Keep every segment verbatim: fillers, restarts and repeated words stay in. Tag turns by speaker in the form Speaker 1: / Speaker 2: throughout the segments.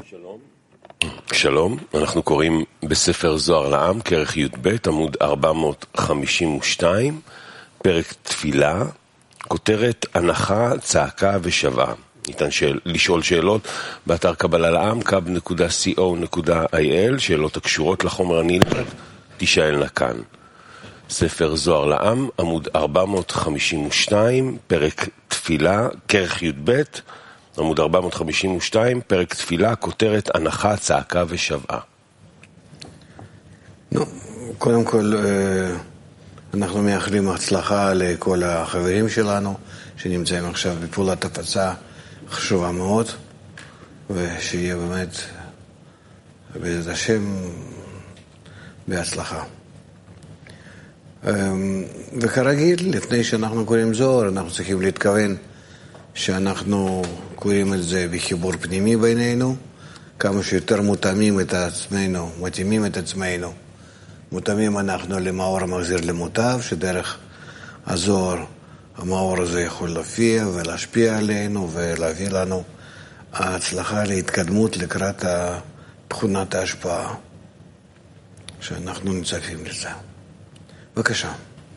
Speaker 1: שלום. שלום, אנחנו קוראים בספר זוהר לעם, כרך י"ב, עמוד ארבע מאות חמישים ושתיים, פרק תפילה, כותרת הנחה, צעקה ושוועה. ניתן שאל, לשאול שאלות באתר קבלה לעם, קאב נקודה סי או נקודה איי אל, שאלות הקשורות לחומר הנלמד, תשאלנה כאן. ספר זוהר לעם, עמוד ארבע מאות חמישים ושתיים, פרק תפילה, כרך י"ב, עמוד ארבע מאות חמישים ושתיים, פרק תפילה, כותרת הנחה, צעקה ושוועה.
Speaker 2: נו, קודם כל, אנחנו מייחלים הצלחה לכל החברים שלנו, שנמצאים עכשיו בפעולת הפצה חשובה מאוד, ושיהיה באמת, בעזרת השם, בהצלחה. וכרגיל, לפני שאנחנו קוראים זוהר, אנחנו צריכים להתכוון שאנחנו קוראים את זה בחיבור פנימי בינינו, כמה שיותר מותאמים את עצמנו, מתאימים את עצמנו. מותאמים אנחנו למאור המחזיר למוטב, שדרך הזוהר המאור הזה יכול להופיע ולהשפיע עלינו ולהביא לנו ההצלחה להתקדמות לקראת תכונת ההשפעה שאנחנו נצפים לזה. בבקשה.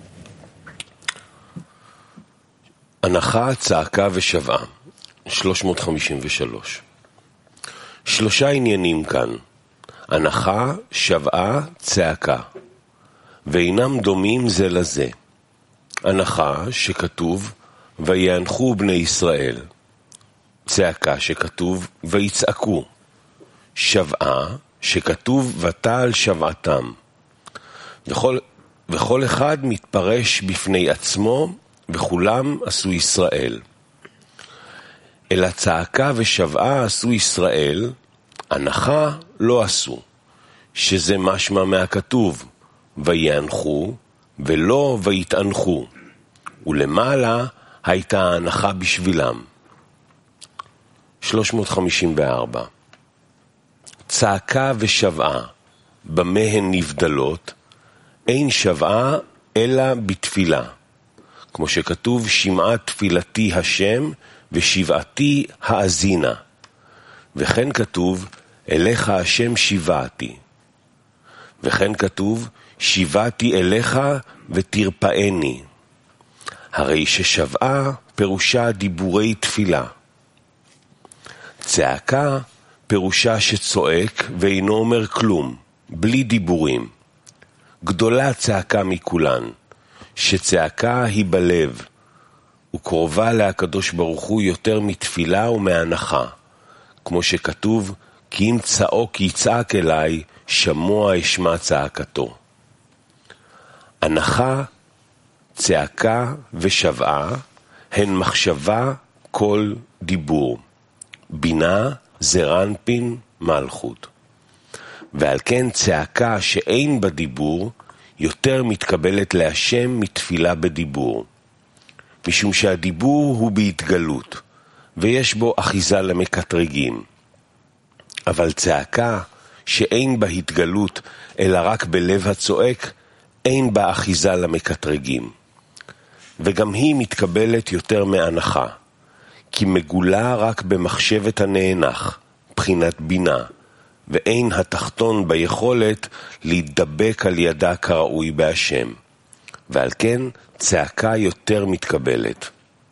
Speaker 1: הנחה, צעקה ושוועה, שלוש מאות חמישים ושלוש. שלושה עניינים כאן, הנחה, שוועה, צעקה, ואינם דומים זה לזה. הנחה שכתוב, ויאנחו בני ישראל. צעקה שכתוב, ויצעקו. שוועה שכתוב, ותעל שבעתם. וכל, וכל אחד מתפרש בפני עצמו, וכולם עשו ישראל. אלא צעקה ושוועה עשו ישראל, הנחה לא עשו, שזה משמע מהכתוב, ויאנחו ולא ויתאנחו, ולמעלה הייתה ההנחה בשבילם. שלוש מאות חמישים וארבע. צעקה ושוועה, במה הן נבדלות? אין שוועה אלא בתפילה. כמו שכתוב, שמעה תפילתי השם ושבעתי האזינה. וכן כתוב, אליך השם שיבעתי. וכן כתוב, שיבעתי אליך ותרפאני. הרי ששוועה פירושה דיבורי תפילה. צעקה פירושה שצועק ואינו אומר כלום, בלי דיבורים. גדולה צעקה מכולן. שצעקה היא בלב, וקרובה להקדוש ברוך הוא יותר מתפילה ומהנחה, כמו שכתוב, כי אם צעוק יצעק אליי, שמוע אשמע צעקתו. הנחה, צעקה ושוועה הן מחשבה כל דיבור. בינה זה רנפין מלכות. ועל כן צעקה שאין בדיבור, יותר מתקבלת להשם מתפילה בדיבור. משום שהדיבור הוא בהתגלות, ויש בו אחיזה למקטרגים. אבל צעקה שאין בה התגלות, אלא רק בלב הצועק, אין בה אחיזה למקטרגים. וגם היא מתקבלת יותר מהנחה, כי מגולה רק במחשבת הנאנח, בחינת בינה, ואין התחתון ביכולת להתדבק על ידה כראוי בהשם. ועל כן צעקה יותר מתקבלת.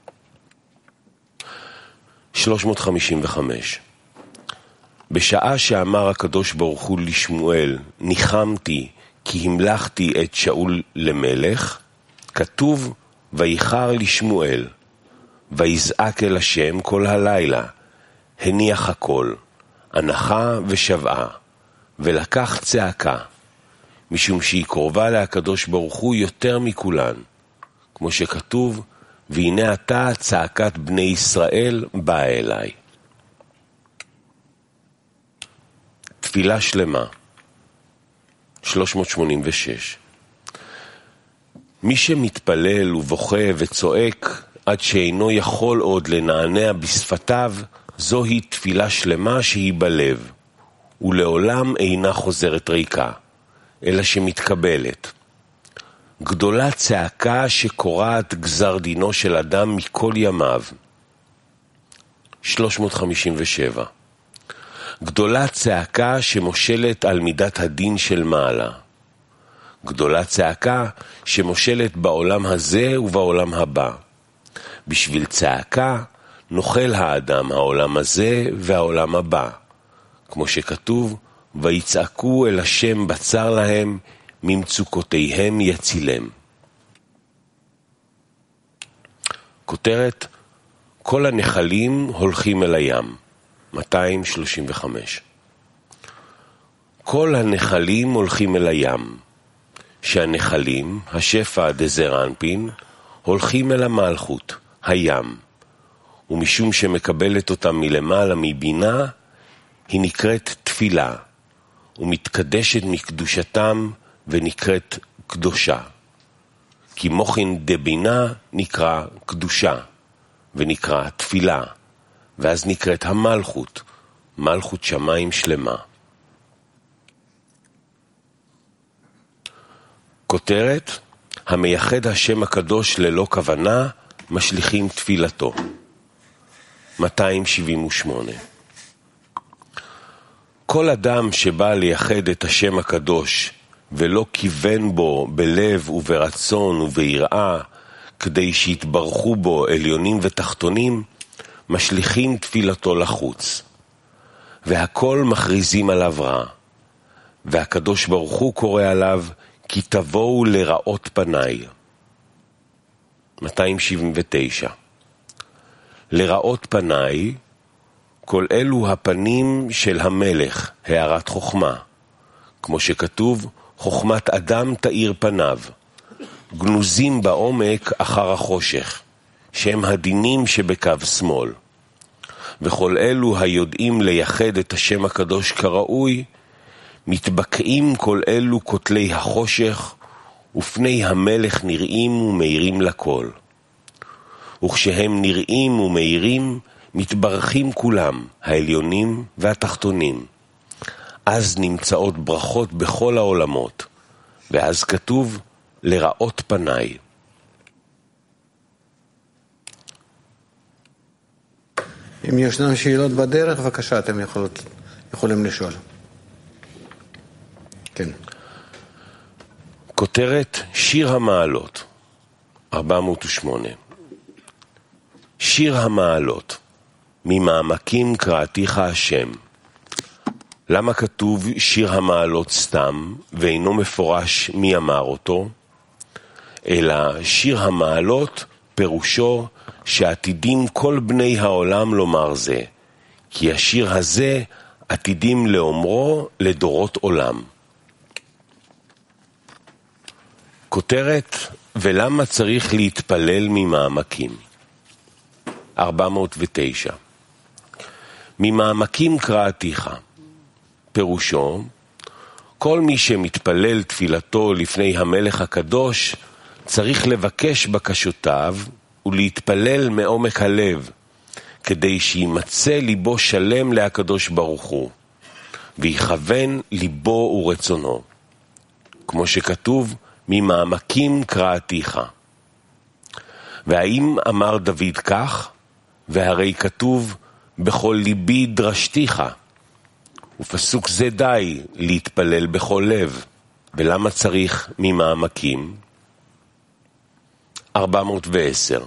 Speaker 1: שלוש מאות חמישים וחמש. בשעה שאמר הקדוש ברוך הוא לשמואל, ניחמתי כי המלכתי את שאול למלך, כתוב, ויחר לשמואל, ויזעק אל השם כל הלילה, הניח הכל, הנחה ושוועה, ולקח צעקה, משום שהיא קרובה להקדוש ברוך הוא יותר מכולן, כמו שכתוב, והנה אתה צעקת בני ישראל באה אליי. תפילה שלמה, שלוש מאות שמונים ושש. מי שמתפלל ובוכה וצועק עד שאינו יכול עוד לנענע בשפתיו, זוהי תפילה שלמה שהיא בלב, ולעולם אינה חוזרת ריקה, אלא שמתקבלת. גדולה צעקה שקורעת גזר דינו של אדם מכל ימיו. שלוש מאות חמישים ושבע. גדולה צעקה שמושלת על מידת הדין של מעלה. גדולה צעקה שמושלת בעולם הזה ובעולם הבא. בשביל צעקה נוכל האדם העולם הזה והעולם הבא. כמו שכתוב, ויצעקו אל השם בצר להם, ממצוקותיהם יצילם. כותרת, כל הנחלים הולכים אל הים. מאתיים שלושים וחמש. כל הנחלים הולכים אל הים. שהנחלים, השפע דזר אנפין, הולכים אל המלכות, הים. ומשום שמקבלת אותם מלמעלה מבינה, היא נקראת תפילה, ומתקדשת מקדושתם ונקראת קדושה. כי מוחין דבינה נקרא קדושה, ונקרא תפילה, ואז נקראת המלכות, מלכות שמיים שלמה. כותרת, המייחד השם הקדוש ללא כוונה, משליכים תפילתו. מאתיים שבעים ושמונה. כל אדם שבא לייחד את השם הקדוש, ולא כיוון בו בלב וברצון וביראה, כדי שיתברכו בו עליונים ותחתונים, משליכים תפילתו לחוץ. והכל מכריזים עליו רע. והקדוש ברוך הוא קורא עליו, כי תבואו לראות פניי. מאתיים שבעים ותשע. לראות פניי, כל אלו הפנים של המלך, הערת חוכמה. כמו שכתוב, חוכמת אדם תאיר פניו. גנוזים בעומק אחר החושך, שהם הדינים שבקו שמאל. וכל אלו היודעים לייחד את השם הקדוש כראוי, מתבקעים כל אלו כותלי החושך, ופני המלך נראים ומאירים לכל. וכשהם נראים ומאירים, מתברכים כולם, העליונים והתחתונים. אז נמצאות ברכות בכל העולמות, ואז כתוב, לראות פניי.
Speaker 2: אם ישנם שאלות בדרך, בבקשה, אתם יכולות, יכולים לשאול. כן.
Speaker 1: כותרת שיר המעלות, ארבע מאות ושמונה. שיר המעלות, ממעמקים קראתיך השם. למה כתוב שיר המעלות סתם, ואינו מפורש מי אמר אותו? אלא שיר המעלות פירושו שעתידים כל בני העולם לומר זה, כי השיר הזה עתידים לאומרו לדורות עולם. כותרת, ולמה צריך להתפלל ממעמקים? ארבע מאות ותשע. ממעמקים קראתיך. פירושו, כל מי שמתפלל תפילתו לפני המלך הקדוש, צריך לבקש בקשותיו ולהתפלל מעומק הלב, כדי שימצא ליבו שלם להקדוש ברוך הוא, ויכוון ליבו ורצונו. כמו שכתוב, ממעמקים קראתיך. והאם אמר דוד כך? והרי כתוב, בכל ליבי דרשתיך. ופסוק זה די להתפלל בכל לב. ולמה צריך ממעמקים? ארבע מאות ועשר.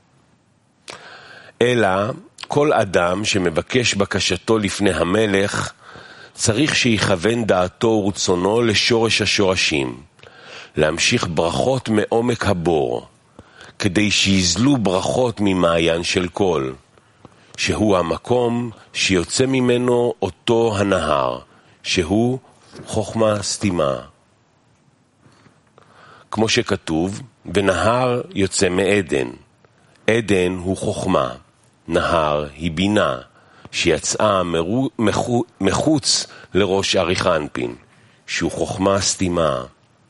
Speaker 1: אלא כל אדם שמבקש בקשתו לפני המלך, צריך שיכוון דעתו ורצונו לשורש השורשים, להמשיך ברכות מעומק הבור, כדי שיזלו ברכות ממעיין של כל, שהוא המקום שיוצא ממנו אותו הנהר, שהוא חוכמה סתימה. כמו שכתוב, ונהר יוצא מעדן. עדן הוא חוכמה, נהר היא בינה, שיצאה מחוץ לראש אריך אנפין, שהוא חוכמה סתימה.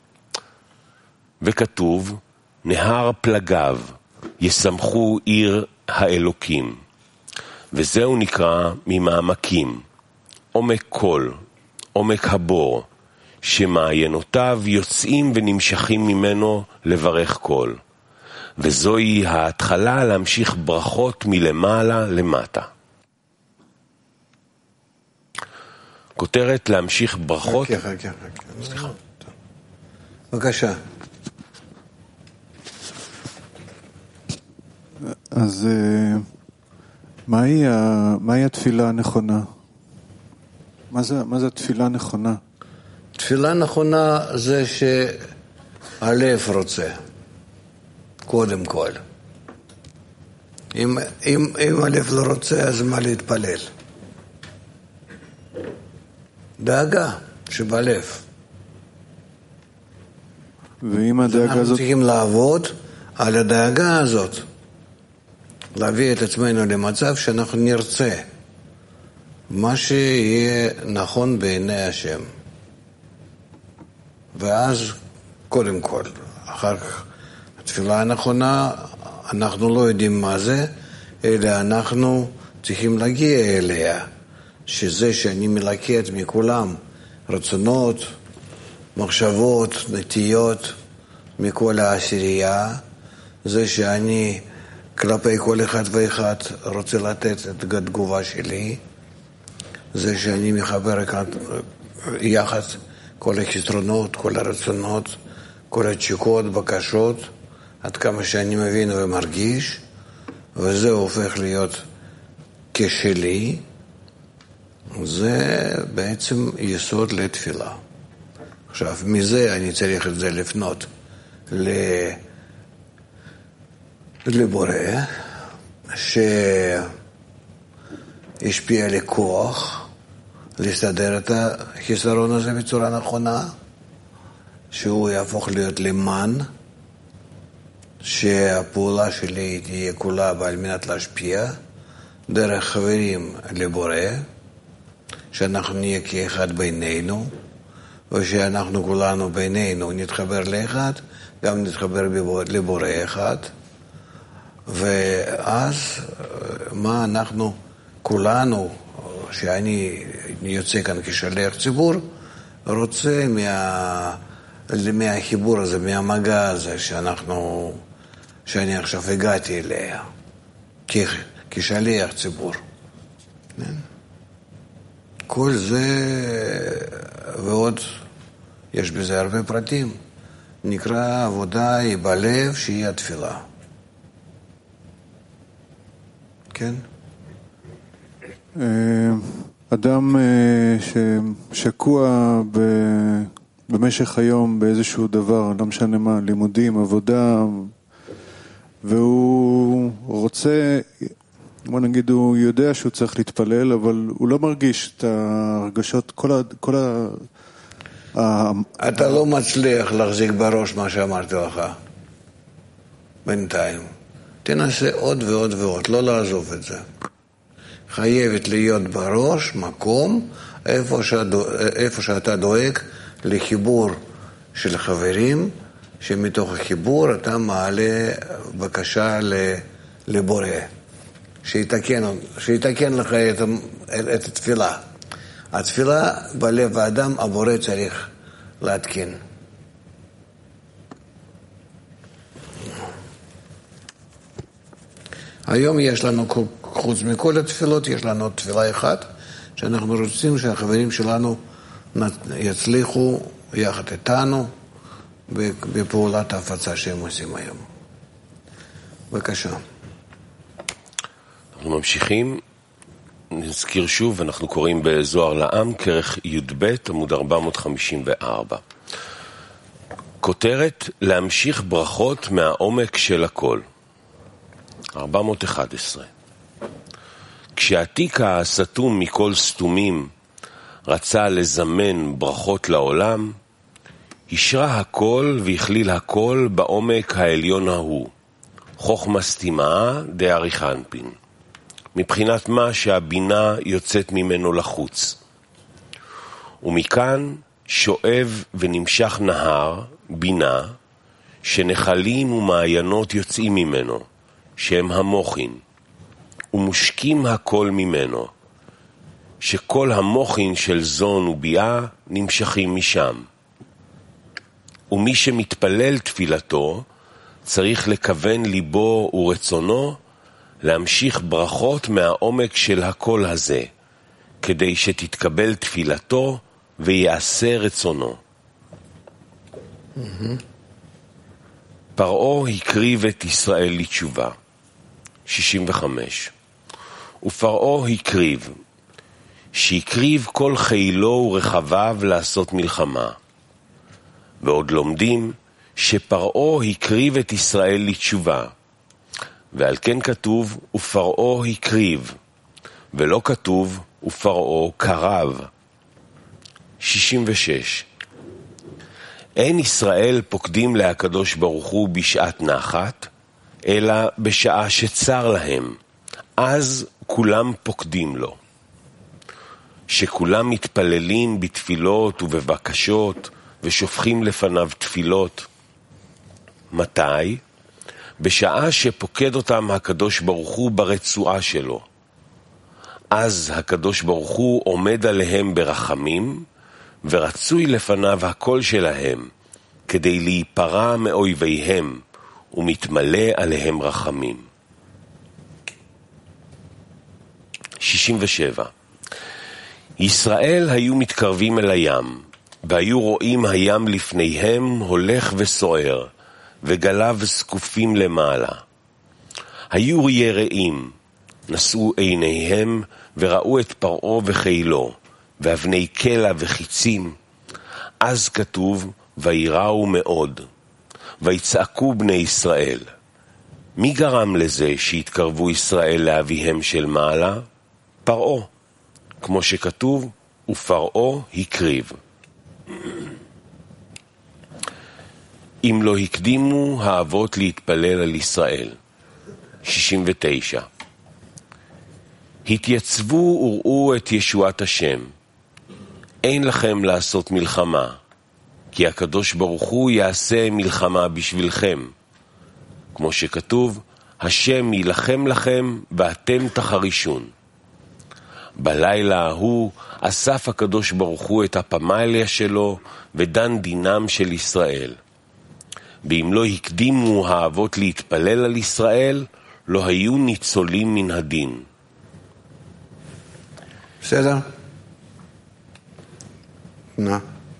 Speaker 1: וכתוב, נהר פלגיו ישמחו עיר האלוקים. וזהו נקרא ממעמקים, עומק כל, עומק הבור, שמעיינותיו יוצאים ונמשכים ממנו לברך כל. וזוהי ההתחלה להמשיך ברכות מלמעלה למטה. כותרת להמשיך ברכות.
Speaker 2: חכה, חכה, חכה. סליחה. בבקשה.
Speaker 3: אז מהי, מהי התפילה הנכונה? מה זה, מה זה התפילה הנכונה?
Speaker 2: תפילה נכונה זה שהלב רוצה, קודם כל. אם, אם, אם הלב לא רוצה, אז מה להתפלל? דאגה שבלב.
Speaker 3: ואם הדאגה
Speaker 2: אנחנו
Speaker 3: הזאת...
Speaker 2: צריכים לעבוד על הדאגה הזאת. להביא את עצמנו למצב שאנחנו נרצה מה שיהיה נכון בעיני השם. ואז, קודם כל, אחר כך, התפילה הנכונה, אנחנו לא יודעים מה זה, אלא אנחנו צריכים להגיע אליה, שזה שאני מלקט מכולם רצונות, מחשבות, נטיות, מכל העשירייה, זה שאני כלפי כל אחד ואחד רוצה לתת את התגובה שלי, זה שאני מחבר יחד כל החסרונות, כל הרצונות, כל התשוקות, בקשות, עד כמה שאני מבין ומרגיש, וזה הופך להיות כשלי, זה בעצם יסוד לתפילה. עכשיו, מזה אני צריך את זה לפנות לבורא, שהשפיע לי כוח לסדר את החיסרון הזה בצורה נכונה, שהוא יהפוך להיות לימן, שהפעולה שלי תהיה כולה ועל מנת להשפיע דרך חברים לבורא, שאנחנו נהיה כאחד בינינו, ושאנחנו כולנו בינינו נתחבר לאחד, גם נתחבר לבורא אחד, ואז מה אנחנו כולנו, שאני יוצא כאן כשליח ציבור, רוצה מה, מהחיבור הזה, מהמגע הזה שאנחנו, שאני עכשיו הגעתי אליה, כשליח ציבור. כל זה ועוד יש בזה הרבה פרטים, נקרא עבודה היא בלב שהיא התפילה. כן?
Speaker 3: אדם ששקוע במשך היום באיזשהו דבר, לא משנה מה, לימודים, עבודה, והוא רוצה, בוא נגיד, הוא יודע שהוא צריך להתפלל, אבל הוא לא מרגיש את הרגשות, כל ה... כל ה...
Speaker 2: אתה לא מצליח להחזיק בראש מה שאמרתי לך בינתיים. תנסה עוד ועוד ועוד, לא לעזוב את זה. חייבת להיות בראש מקום איפה, שדו, איפה שאתה דואג לחיבור של חברים, שמתוך החיבור אתה מעלה בקשה לבורא, שיתקן, שיתקן לך את, את התפילה. התפילה בלב האדם, הבורא צריך להתקין. היום יש לנו, חוץ מכל התפילות, יש לנו תפילה אחת, שאנחנו רוצים שהחברים שלנו יצליחו יחד איתנו בפעולת ההפצה שהם עושים היום. בבקשה.
Speaker 1: אנחנו ממשיכים, נזכיר שוב, אנחנו קוראים בזוהר לעם, כרך י"ב, עמוד ארבע מאות חמישים וארבע. כותרת, להמשיך ברכות מהעומק של הכל. ארבע מאות ואחת עשרה. כשהתיק הסתום מכל סתומים רצה לזמן ברכות לעולם, השרה הכל והכליל הכל בעומק העליון ההוא, חוכמה סתימה דאריך אנפין, מבחינת מה שהבינה יוצאת ממנו לחוץ. ומכאן שואב ונמשך נהר, בינה, שנחלים ומעיינות יוצאים ממנו, שהם המוחין, ומושקים הכל ממנו, שכל המוחין של זון וביאה נמשכים משם. ומי שמתפלל תפילתו, צריך לכוון ליבו ורצונו, להמשיך ברכות מהעומק של הכל הזה, כדי שתתקבל תפילתו ויעשה רצונו. Mm-hmm. פרעה הקריב את ישראל לתשובה. שישים וחמש. ופרעה הקריב, שהקריב כל חילו ורחביו לעשות מלחמה. ועוד לומדים שפרעה הקריב את ישראל לתשובה. ועל כן כתוב, ופרעה הקריב, ולא כתוב, ופרעה קרב. שישים ושש. אין ישראל פוקדים להקדוש ברוך הוא בשעת נחת, אלא בשעה שצר להם, אז כולם פוקדים לו. שכולם מתפללים בתפילות ובבקשות, ושופכים לפניו תפילות. מתי? בשעה שפוקד אותם הקדוש ברוך הוא ברצועה שלו. אז הקדוש ברוך הוא עומד עליהם ברחמים, ורצוי לפניו הכל שלהם, כדי להיפרע מאויביהם, ומתמלא עליהם רחמים. שישים ושבע. ישראל היו מתקרבים אל הים, והיו רואים הים לפניהם הולך וסוער, וגליו זקופים למעלה. היו יראים, נשאו עיניהם וראו את פרעה וחילו, ואבני קלע וחיצים. אז כתוב, ויראו מאוד, ויצעקו בני ישראל. מי גרם לזה שהתקרבו ישראל לאביהם של מעלה? פרעה, כמו שכתוב, ופרעה הקריב. אם לא הקדימו האבות להתפלל על ישראל. שישים ותשע. התייצבו וראו את ישועת השם. אין לכם לעשות מלחמה, כי הקדוש ברוך הוא יעשה מלחמה בשבילכם. כמו שכתוב, השם ילחם לכם ואתם תחרישון. בלילה ההוא אסף הקדוש ברוך הוא את הפמליה שלו ודן דינם של ישראל. ואם לא הקדימו האבות להתפלל על ישראל, לא היו ניצולים מן הדין.
Speaker 2: בסדר? נא.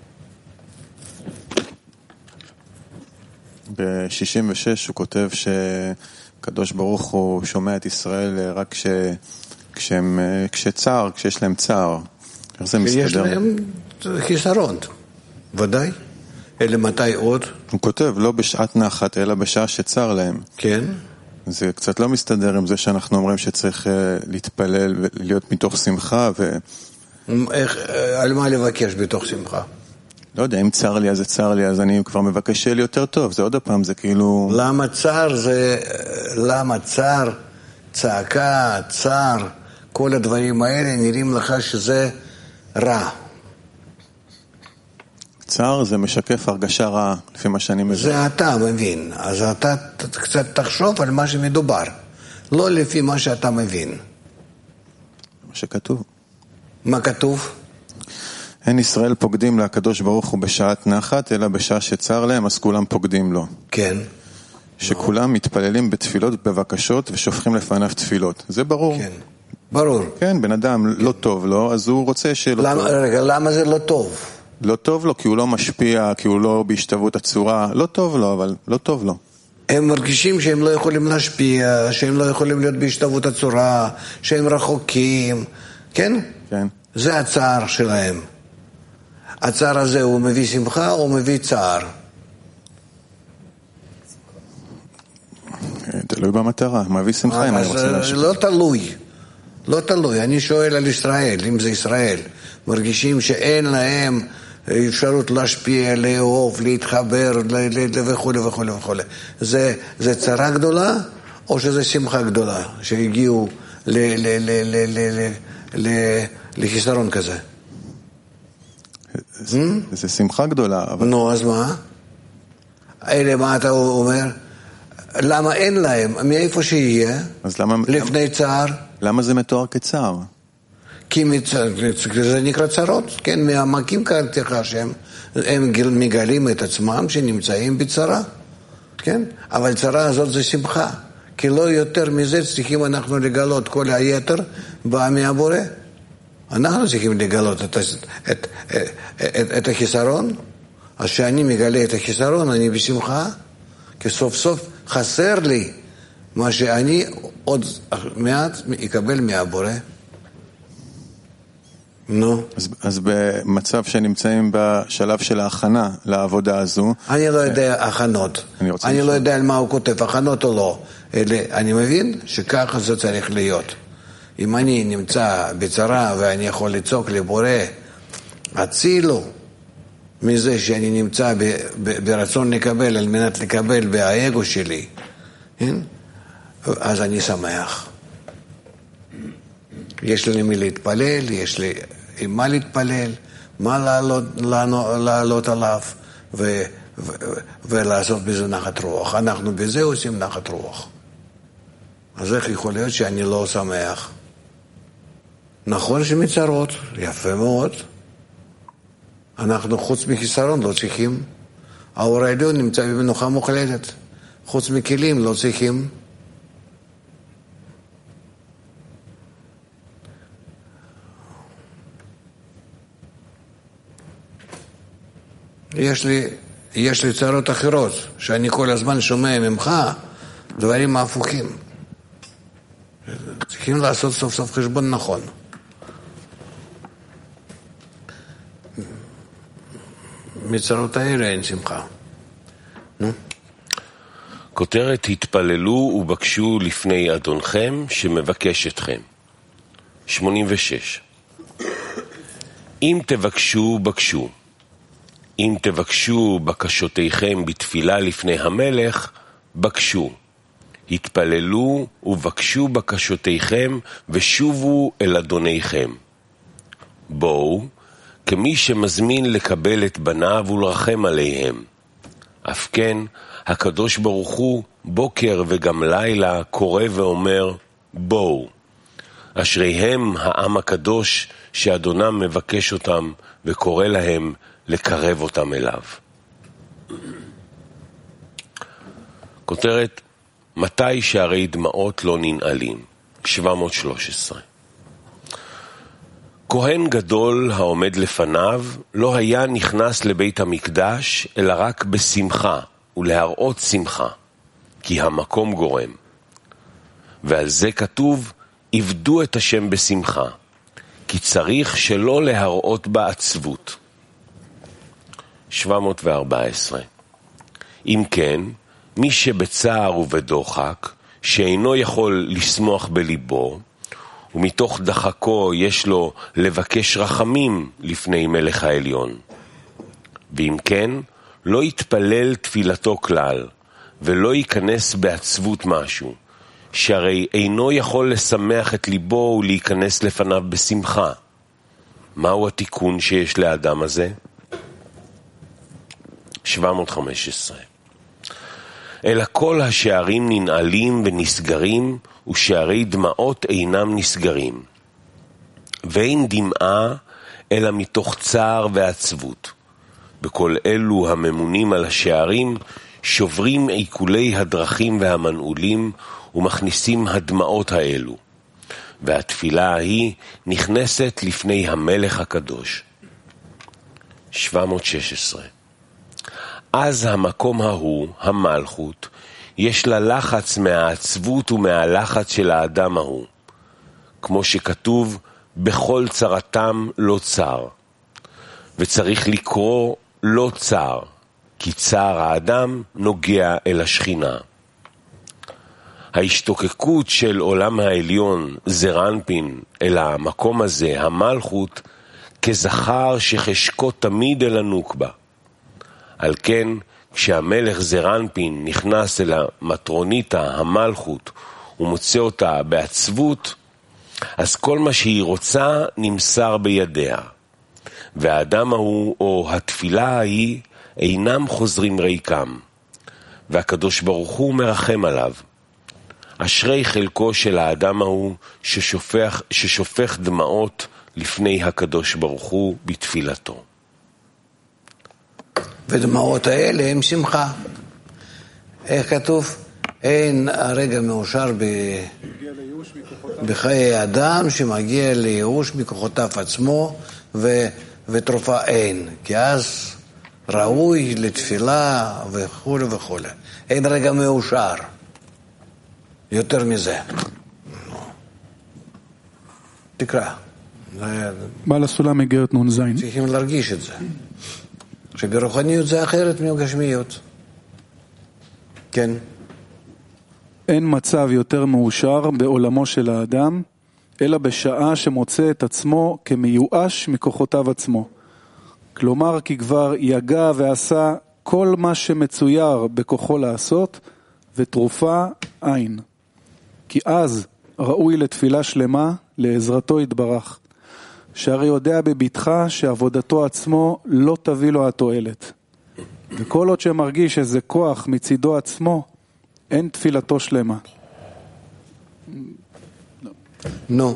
Speaker 3: ב-שישים ושש הוא כותב שקדוש ברוך הוא שומע את ישראל רק כש... כשהם, כשצער, כשיש להם צער. איך זה מסתדר?
Speaker 2: יש להם חיסרון, ודאי. אלה מתי עוד?
Speaker 3: הוא כותב, לא בשעת נחת, אלא בשעה שצער להם.
Speaker 2: כן.
Speaker 3: זה קצת לא מסתדר עם זה שאנחנו אומרים שצריך להתפלל ולהיות מתוך שמחה. ו...
Speaker 2: איך, על מה לבקש בתוך שמחה?
Speaker 3: לא יודע, אם צער לי אז זה צער לי, אז אני כבר מבקש שיהיה לי יותר טוב. זה עוד הפעם, זה כאילו...
Speaker 2: למה צער זה... למה צער, צעקה, צער, כל הדברים האלה נראים לך שזה רע.
Speaker 3: צער זה משקף הרגשה רעה, לפי מה שאני מבין.
Speaker 2: זה אתה מבין, אז אתה קצת תחשוב על מה שמדובר, לא לפי מה שאתה מבין.
Speaker 3: מה שכתוב.
Speaker 2: מה כתוב?
Speaker 3: אין ישראל פוקדים לקדוש ברוך הוא בשעת נחת, אלא בשעה שצער להם, אז כולם פוקדים לו.
Speaker 2: כן.
Speaker 3: שכולם מתפללים בתפילות, בבקשות, ושופכים לפניו תפילות. זה ברור.
Speaker 2: כן, ברור.
Speaker 3: כן, בן אדם לא טוב לו, אז הוא רוצה שיהיה לו טוב.
Speaker 2: רגע, למה זה לא טוב?
Speaker 3: לא טוב לו, כי הוא לא משפיע, כי הוא לא בהשתוות הצורה. לא טוב לו, אבל לא טוב לו.
Speaker 2: הם מרגישים שהם לא יכולים להשפיע, שהם לא יכולים להיות בהשתוות הצורה, שהם רחוקים. כן?
Speaker 3: כן.
Speaker 2: זה הצער שלהם. הצער הזה הוא מביא שמחה או מביא צער?
Speaker 3: תלוי במטרה, מביא שמחה אם אני רוצה להשפיע.
Speaker 2: לא תלוי, לא תלוי. אני שואל על ישראל, אם זה ישראל. מרגישים שאין להם אפשרות להשפיע, לאהוב, להתחבר וכו' וכו' וכו'. זה, זה צרה גדולה או שזה שמחה גדולה שהגיעו ל, ל, ל, ל, ל, ל, ל, לחיסרון כזה?
Speaker 3: זה, זה שמחה גדולה. אבל...
Speaker 2: נו, אז מה? אלה מה אתה אומר? למה אין להם? מאיפה שיהיה?
Speaker 3: אז למה...
Speaker 2: לפני צער?
Speaker 3: למה זה מתואר כצער?
Speaker 2: כי זה נקרא צרות, כן, מהעמקים כתך שהם הם מגלים את עצמם שנמצאים בצרה, כן, אבל צרה הזאת זה שמחה, כי לא יותר מזה צריכים אנחנו לגלות כל היתר בא מהבורא. אנחנו צריכים לגלות את, את, את, את, את החיסרון, אז שאני מגלה את החיסרון, אני בשמחה, כי סוף סוף חסר לי מה שאני עוד מעט אקבל מהבורא. נו.
Speaker 3: אז, אז במצב שנמצאים בשלב של ההכנה לעבודה הזו...
Speaker 2: אני לא יודע הכנות. אני, אני לא יודע על מה הוא כותב, הכנות או לא. אלה, אני מבין שככה זה צריך להיות. אם אני נמצא בצרה ואני יכול לצעוק לבורא, הצילו מזה שאני נמצא ב, ב, ברצון לקבל, על מנת לקבל באגו שלי, כן? אז אני שמח. יש לי למי להתפלל, יש לי עם מה להתפלל, מה לעלות, לעלות עליו ו, ו, ולעשות בזה נחת רוח. אנחנו בזה עושים נחת רוח. אז איך יכול להיות שאני לא שמח? נכון שמצרות, יפה מאוד. אנחנו חוץ מחיסרון לא צריכים. האור העליון נמצא במנוחה מוחלטת. חוץ מכלים לא צריכים. יש לי, יש לי צרות אחרות, שאני כל הזמן שומע ממך דברים הפוכים. צריכים לעשות סוף סוף חשבון נכון. מצרות האלה אין שמחה. נו?
Speaker 1: כותרת, התפללו ובקשו לפני אדונכם שמבקש אתכם. שמונים ושש. אם תבקשו, בקשו. אם תבקשו בקשותיכם בתפילה לפני המלך, בקשו. התפללו ובקשו בקשותיכם ושובו אל אדוניכם. בואו, כמי שמזמין לקבל את בניו ולרחם עליהם. אף כן, הקדוש ברוך הוא בוקר וגם לילה קורא ואומר, בואו. אשריהם העם הקדוש שאדונם מבקש אותם וקורא להם לקרב אותם אליו. כותרת, מתי שערי דמעות לא ננעלים? שבע מאות ושלוש עשרה. כהן גדול העומד לפניו לא היה נכנס לבית המקדש אלא רק בשמחה ולהראות שמחה, כי המקום גורם. ועל זה כתוב, עבדו את השם בשמחה, כי צריך שלא להראות בעצבות. שבע מאות וארבע עשרה. אם כן, מי שבצער ובדוחק, שאינו יכול לשמוח בליבו, ומתוך דחקו יש לו לבקש רחמים לפני מלך העליון. ואם כן, לא יתפלל תפילתו כלל, ולא ייכנס בעצבות משהו, שהרי אינו יכול לשמח את ליבו ולהיכנס לפניו בשמחה. מהו התיקון שיש לאדם הזה? שבע מאות וחמש עשרה. אלא כל השערים ננעלים ונסגרים, ושערי דמעות אינם נסגרים. ואין דמעה, אלא מתוך צער ועצבות. בכל אלו הממונים על השערים, שוברים עיקולי הדרכים והמנעולים, ומכניסים הדמעות האלו. והתפילה ההיא נכנסת לפני המלך הקדוש. שבע מאות ושש עשרה. אז המקום ההוא, המלכות, יש לה לחץ מהעצבות ומהלחץ של האדם ההוא. כמו שכתוב, בכל צרתם לא צר. וצריך לקרוא לא צר, כי צער האדם נוגע אל השכינה. ההשתוקקות של עולם העליון, זרנפין, אל המקום הזה, המלכות, כזכר שחשקו תמיד אל הנוקבה. על כן, כשהמלך זרנפין נכנס אל המטרוניתה, המלכות, ומוצא אותה בעצבות, אז כל מה שהיא רוצה נמסר בידיה. והאדם ההוא או התפילה ההיא אינם חוזרים ריקם. והקדוש ברוך הוא מרחם עליו. אשרי חלקו של האדם ההוא ששופך, ששופך דמעות לפני הקדוש ברוך הוא בתפילתו.
Speaker 2: ודמעות האלה הם שמחה. איך כתוב? אין הרגע מאושר ב... בחיי אדם שמגיע לייאוש מכוחותיו עצמו ו... ותרופה אין, כי אז ראוי לתפילה וכו' וכו'. אין רגע מאושר יותר מזה. תקרא.
Speaker 4: בעל הסולם איגרת נון זין.
Speaker 2: צריכים להרגיש את זה. שברוחניות זה אחרת מהגשמיות. כן.
Speaker 4: אין מצב יותר מאושר בעולמו של האדם, אלא בשעה שמוצא את עצמו כמיואש מכוחותיו עצמו. כלומר, כי כבר יגע ועשה כל מה שמצויר בכוחו לעשות, ותרופה אין. כי אז ראוי לתפילה שלמה לעזרתו יתברך, שהרי יודע בביטך שעבודתו עצמו לא תביא לו התועלת. וכל עוד שמרגיש איזה כוח מצידו עצמו, אין תפילתו שלמה.
Speaker 2: נו.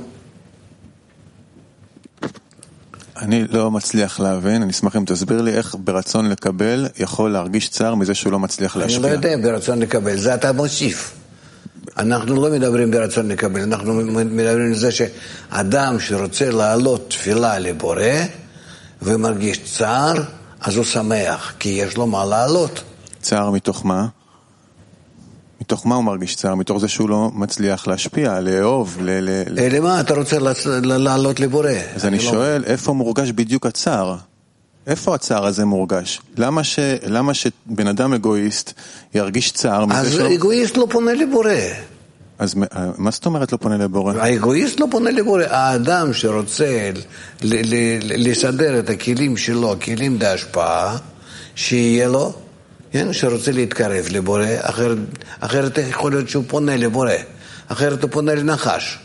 Speaker 3: אני לא מצליח להבין, אני אשמח אם תסביר לי איך ברצון לקבל יכול להרגיש צער מזה שהוא לא מצליח להשפיע.
Speaker 2: אני לא יודע ברצון לקבל, זה אתה מוסיף. אנחנו לא מדברים ברצון לקבל, אנחנו מדברים על זה שאדם שרוצה לעלות תפילה לבורא ומרגיש צער, אז הוא שמח, כי יש לו מה לעלות.
Speaker 3: צער מתוך מה? מתוך מה הוא מרגיש צער? מתוך זה שהוא לא מצליח להשפיע, לאהוב, ל...
Speaker 2: למה אתה רוצה לעלות לבורא?
Speaker 3: אז אני שואל, איפה מורגש בדיוק הצער? איפה הצער הזה מורגש? למה ש... למה שבן אדם אגואיסט ירגיש צער?
Speaker 2: אז אגואיסט לא פונה לבורא.
Speaker 3: אז מה זאת אומרת לא פונה לבורא?
Speaker 2: האגואיסט לא פונה לבורא. האדם שרוצה לסדר את הכלים שלו, כלים בהשפעה, שיהיה לו, שרוצה להתקרב לבורא, אחרת, אחרת יכול להיות שהוא פונה לבורא, אחרת הוא פונה לנחש.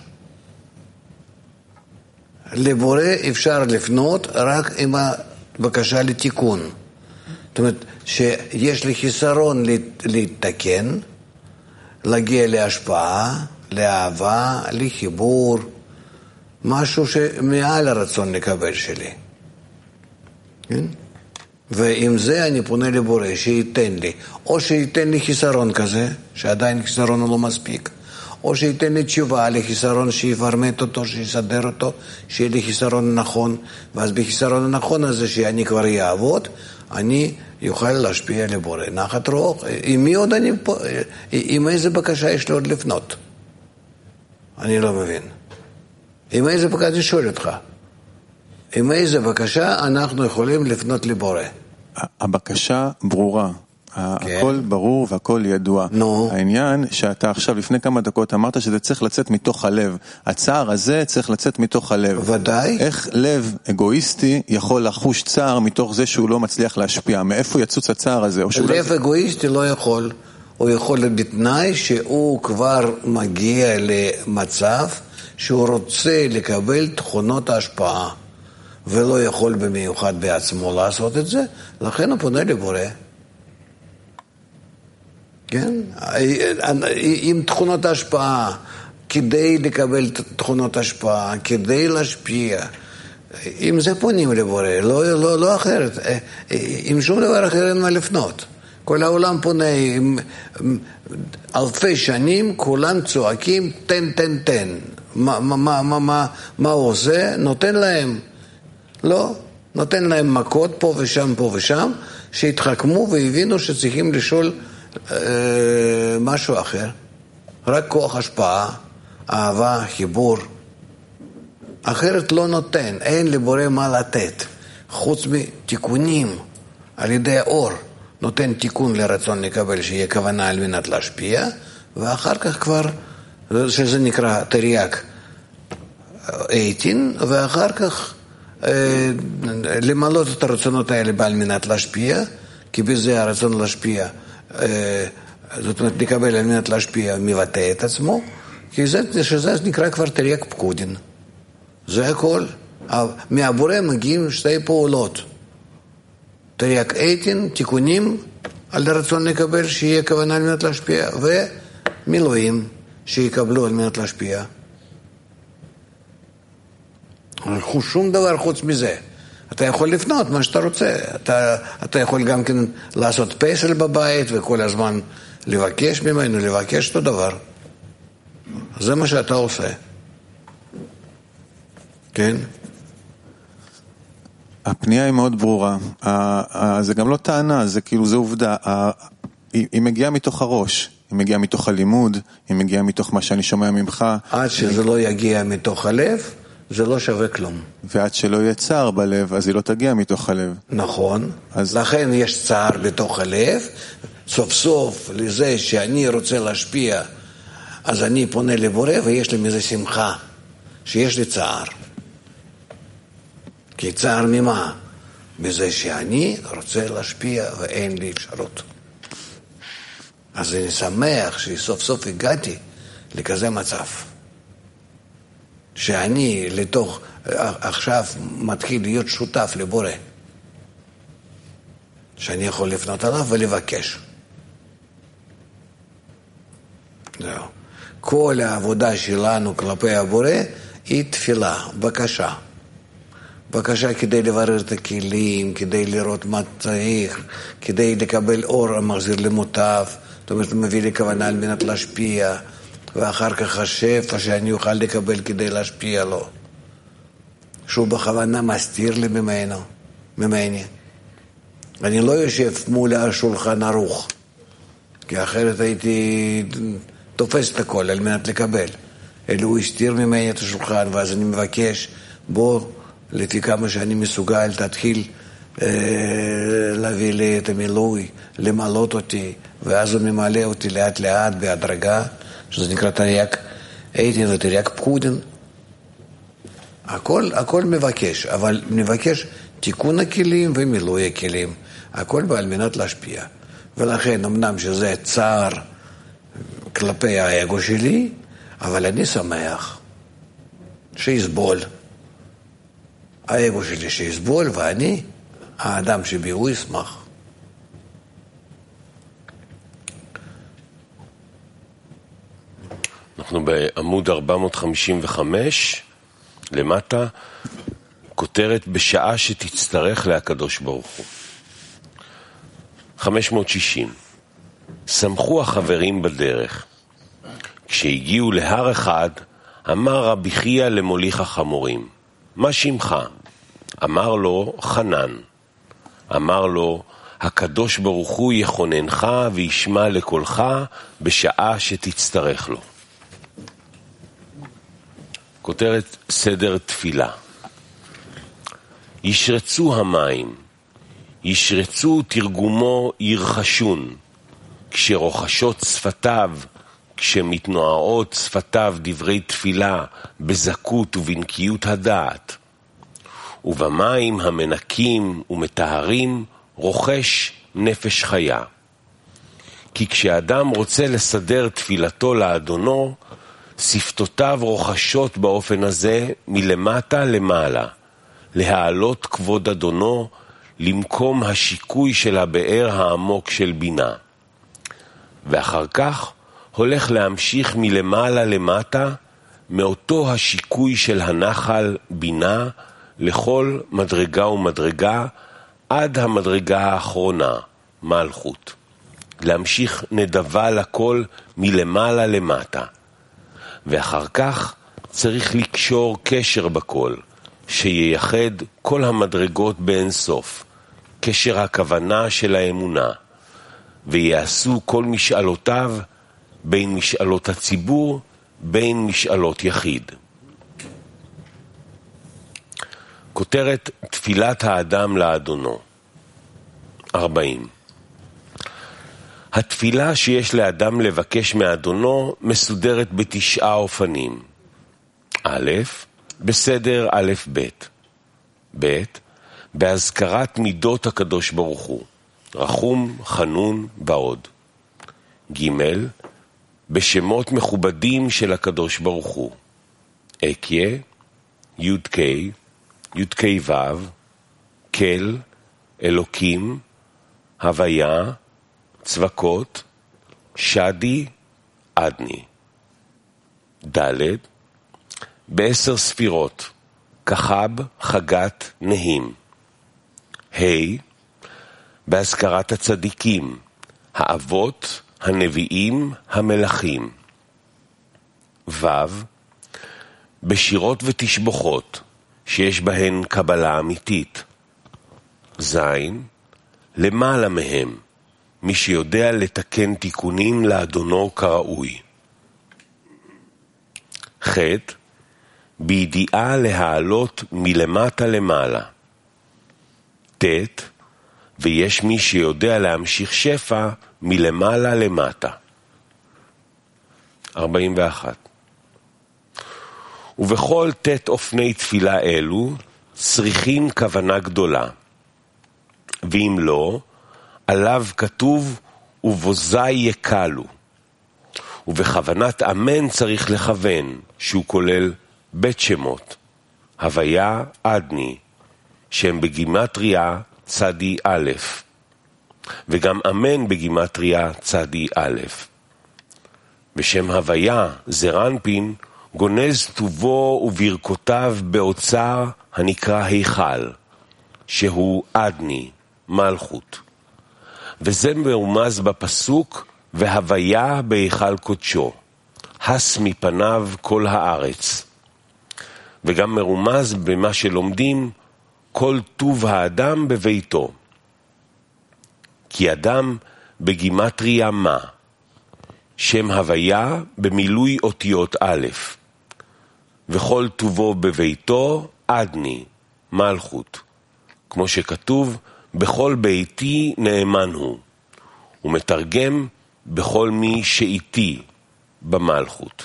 Speaker 2: לבורא אפשר לפנות רק עם הבקשה לתיקון. זאת אומרת, שיש לי חיסרון להתתקן, להגיע להשפעה, לאהבה, לחיבור, משהו שמעל הרצון לקבל שלי. כן? ועם זה אני פונה לבורא שייתן לי, או שייתן לי חיסרון כזה, שעדיין חיסרון הוא לא מספיק, או שייתן לי תשובה לחיסרון שיפרמט אותו, שיסדר אותו, שיהיה לי חיסרון נכון, ואז בחיסרון הנכון הזה שאני כבר יעבוד, אני יוכל להשפיע לבורא. נחת רוח, עם מי עוד אני פה, עם איזה בקשה יש לי עוד לפנות? אני לא מבין. עם איזה בקשה, אני שואל אותך. עם איזה בקשה אנחנו יכולים לפנות לבורא?
Speaker 3: הבקשה ברורה. הכל ברור והכל ידוע.
Speaker 2: נו.
Speaker 3: העניין שאתה עכשיו לפני כמה דקות אמרת שזה צריך לצאת מתוך הלב. הצער הזה צריך לצאת מתוך הלב.
Speaker 2: ודאי.
Speaker 3: איך לב אגואיסטי יכול לחוש צער מתוך זה שהוא לא מצליח להשפיע? מאיפה יצוץ הצער הזה?
Speaker 2: לב אגואיסטי לא יכול. הוא יכול בתנאי שהוא כבר מגיע למצב שהוא רוצה לקבל תכונות ההשפעה. ולא יכול במיוחד בעצמו לעשות את זה, לכן הוא פונה לבורא. כן? עם תכונות השפעה, כדי לקבל תכונות השפעה, כדי להשפיע, עם זה פונים לבורא, לא, לא, לא אחרת. עם שום דבר אחר אין מה לפנות. כל העולם פונה, עם אלפי שנים, כולם צועקים, תן, תן, תן. מה, מה, מה, מה, מה, מה הוא עושה? נותן להם. לא, נותן להם מכות פה ושם, פה ושם, שהתחכמו והבינו שצריכים לשאול אה, משהו אחר. רק כוח השפעה, אהבה, חיבור. אחרת לא נותן, אין לבורא מה לתת. חוץ מתיקונים על ידי האור. נותן תיקון לרצון לקבל שיהיה כוונה על מנת להשפיע, ואחר כך כבר, שזה נקרא תרי"ג אייטין, ואחר כך למלות את הרצונות האלה בעל מנת להשפיע, כי בזה הרצון להשפיע, זאת אומרת לקבל על מנת להשפיע מבטא את עצמו, כי זה, שזה נקרא כבר תרי"ג פקודין. זה הכל. מהבורא מגיעים שתי פעולות. תרי"ג אייטין, תיקונים על הרצון לקבל שיהיה כוונה על מנת להשפיע, ומילואים שיקבלו על מנת להשפיע. שום דבר חוץ מזה. אתה יכול לפנות מה שאתה רוצה. אתה, אתה יכול גם כן לעשות פסל בבית וכל הזמן לבקש ממנו, לבקש אותו דבר. זה מה שאתה עושה. כן?
Speaker 3: הפנייה היא מאוד ברורה. זה גם לא טענה, זה כאילו, זה עובדה. היא מגיעה מתוך הראש, היא מגיעה מתוך הלימוד, היא מגיעה מתוך מה שאני שומע ממך.
Speaker 2: עד שזה לא יגיע מתוך הלב, זה לא שווה כלום.
Speaker 3: ועד שלא יהיה צער בלב, אז היא לא תגיע מתוך הלב.
Speaker 2: נכון. אז... לכן יש צער בתוך הלב. סוף סוף לזה שאני רוצה להשפיע, אז אני פונה לבורא ויש לי מזה שמחה, שיש לי צער. כי צער ממה? בזה שאני רוצה להשפיע ואין לי אפשרות. אז אני שמח שסוף סוף הגעתי לכזה מצב. שאני לתוך, עכשיו מתחיל להיות שותף לבורא. שאני יכול לפנות עליו ולבקש. זהו. כל העבודה שלנו כלפי הבורא היא תפילה, בקשה. בקשה כדי לברר את הכלים, כדי לראות מה צריך, כדי לקבל אור המחזיר למוטב, זאת אומרת, מביא לי כוונה על מנת להשפיע, ואחר כך השפע שאני אוכל לקבל כדי להשפיע לו. שהוא בכוונה מסתיר לי ממנו, ממני. אני לא יושב מול השולחן ערוך, כי אחרת הייתי תופס את הכל על מנת לקבל. אלא הוא הסתיר ממני את השולחן, ואז אני מבקש, בוא, לפי כמה שאני מסוגל, תתחיל אה, להביא לי את המילוי, למלות אותי, ואז הוא ממלא אותי לאט לאט בהדרגה, שזה נקרא תרי"ג אייטין ותרי"ג פקודין. הכל, הכל מבקש, אבל מבקש תיקון הכלים ומילוי הכלים. הכל בעל מנת להשפיע. ולכן, אמנם שזה צער כלפי האגו שלי, אבל אני שמח שיסבול. האגו שלי שיסבול, ואני, האדם שבי, הוא ישמח.
Speaker 1: אנחנו בעמוד ארבע מאות חמישים וחמש, למטה, כותרת בשעה שתצטרך להקדוש ברוך הוא. חמש מאות שישים. שמחו החברים בדרך. כשהגיעו להר אחד, אמר רבי חייא למוליך החמורים, מה שמך? אמר לו, חנן. אמר לו, הקדוש ברוך הוא יכוננך וישמע לקולך בשעה שתצטרך לו. כותרת סדר תפילה. ישרצו המים, ישרצו תרגומו ירחשון, כשרוחשות שפתיו, כשמתנועעות שפתיו דברי תפילה בזכות ובנקיות הדעת. ובמים המנקים ומטהרים רוחש נפש חיה. כי כשאדם רוצה לסדר תפילתו לאדונו, שפתותיו רוחשות באופן הזה מלמטה למעלה, להעלות כבוד אדונו למקום השיקוי של הבאר העמוק של בינה. ואחר כך הולך להמשיך מלמעלה למטה, מאותו השיקוי של הנחל בינה, לכל מדרגה ומדרגה, עד המדרגה האחרונה, מלכות. להמשיך נדבה לכל מלמעלה למטה. ואחר כך צריך לקשור קשר בכל, שייחד כל המדרגות באינסוף, קשר הכוונה של האמונה, ויעשו כל משאלותיו בין משאלות הציבור, בין משאלות יחיד. כותרת תפילת האדם לאדונו. ארבעים. התפילה שיש לאדם לבקש מאדונו מסודרת בתשעה אופנים. א', בסדר א' ב', ב', בהזכרת מידות הקדוש ברוך הוא, רחום, חנון ועוד. ג', בשמות מכובדים של הקדוש ברוך הוא, אקיה, י' ק', י' ק' ו', כל, אלוקים, הוויה, צבקות, שדי, עדני. ד', בעשר ספירות, כחב, חגת, נהים. ה', בהזכרת הצדיקים, האבות, הנביאים, המלכים. ו. בשירות ותשבחות שיש בהן קבלה אמיתית. ז. למעלה מהם, מי שיודע לתקן תיקונים לאדונו כראוי. ח. בידיעה להעלות מלמטה למעלה. ט. ויש מי שיודע להמשיך שפע מלמעלה למטה. ארבעים ואחת. ובכל תת אופני תפילה אלו צריכים כוונה גדולה. ואם לא, עליו כתוב ובוזי יקלו. ובכוונת אמן צריך לכוון, שהוא כולל בית שמות, הוויה אדני, שהם בגימטריה צדי א', וגם אמן בגימטריה צדי א'. ושם הוויה זרנפין גונז טובו וברכותיו באוצר הנקרא היכל, שהוא אדני, מלכות. וזה מרומז בפסוק והוויה בהיכל קודשו, הס מפניו כל הארץ. וגם מרומז במה שלומדים כל טוב האדם בביתו. כי אדם בגימטריה מה, שם הוויה במילוי אותיות א', וכל טובו בביתו אדני, מלכות, כמו שכתוב בכל ביתי נאמן הוא, ומתרגם בכל מי שאיתי במלכות.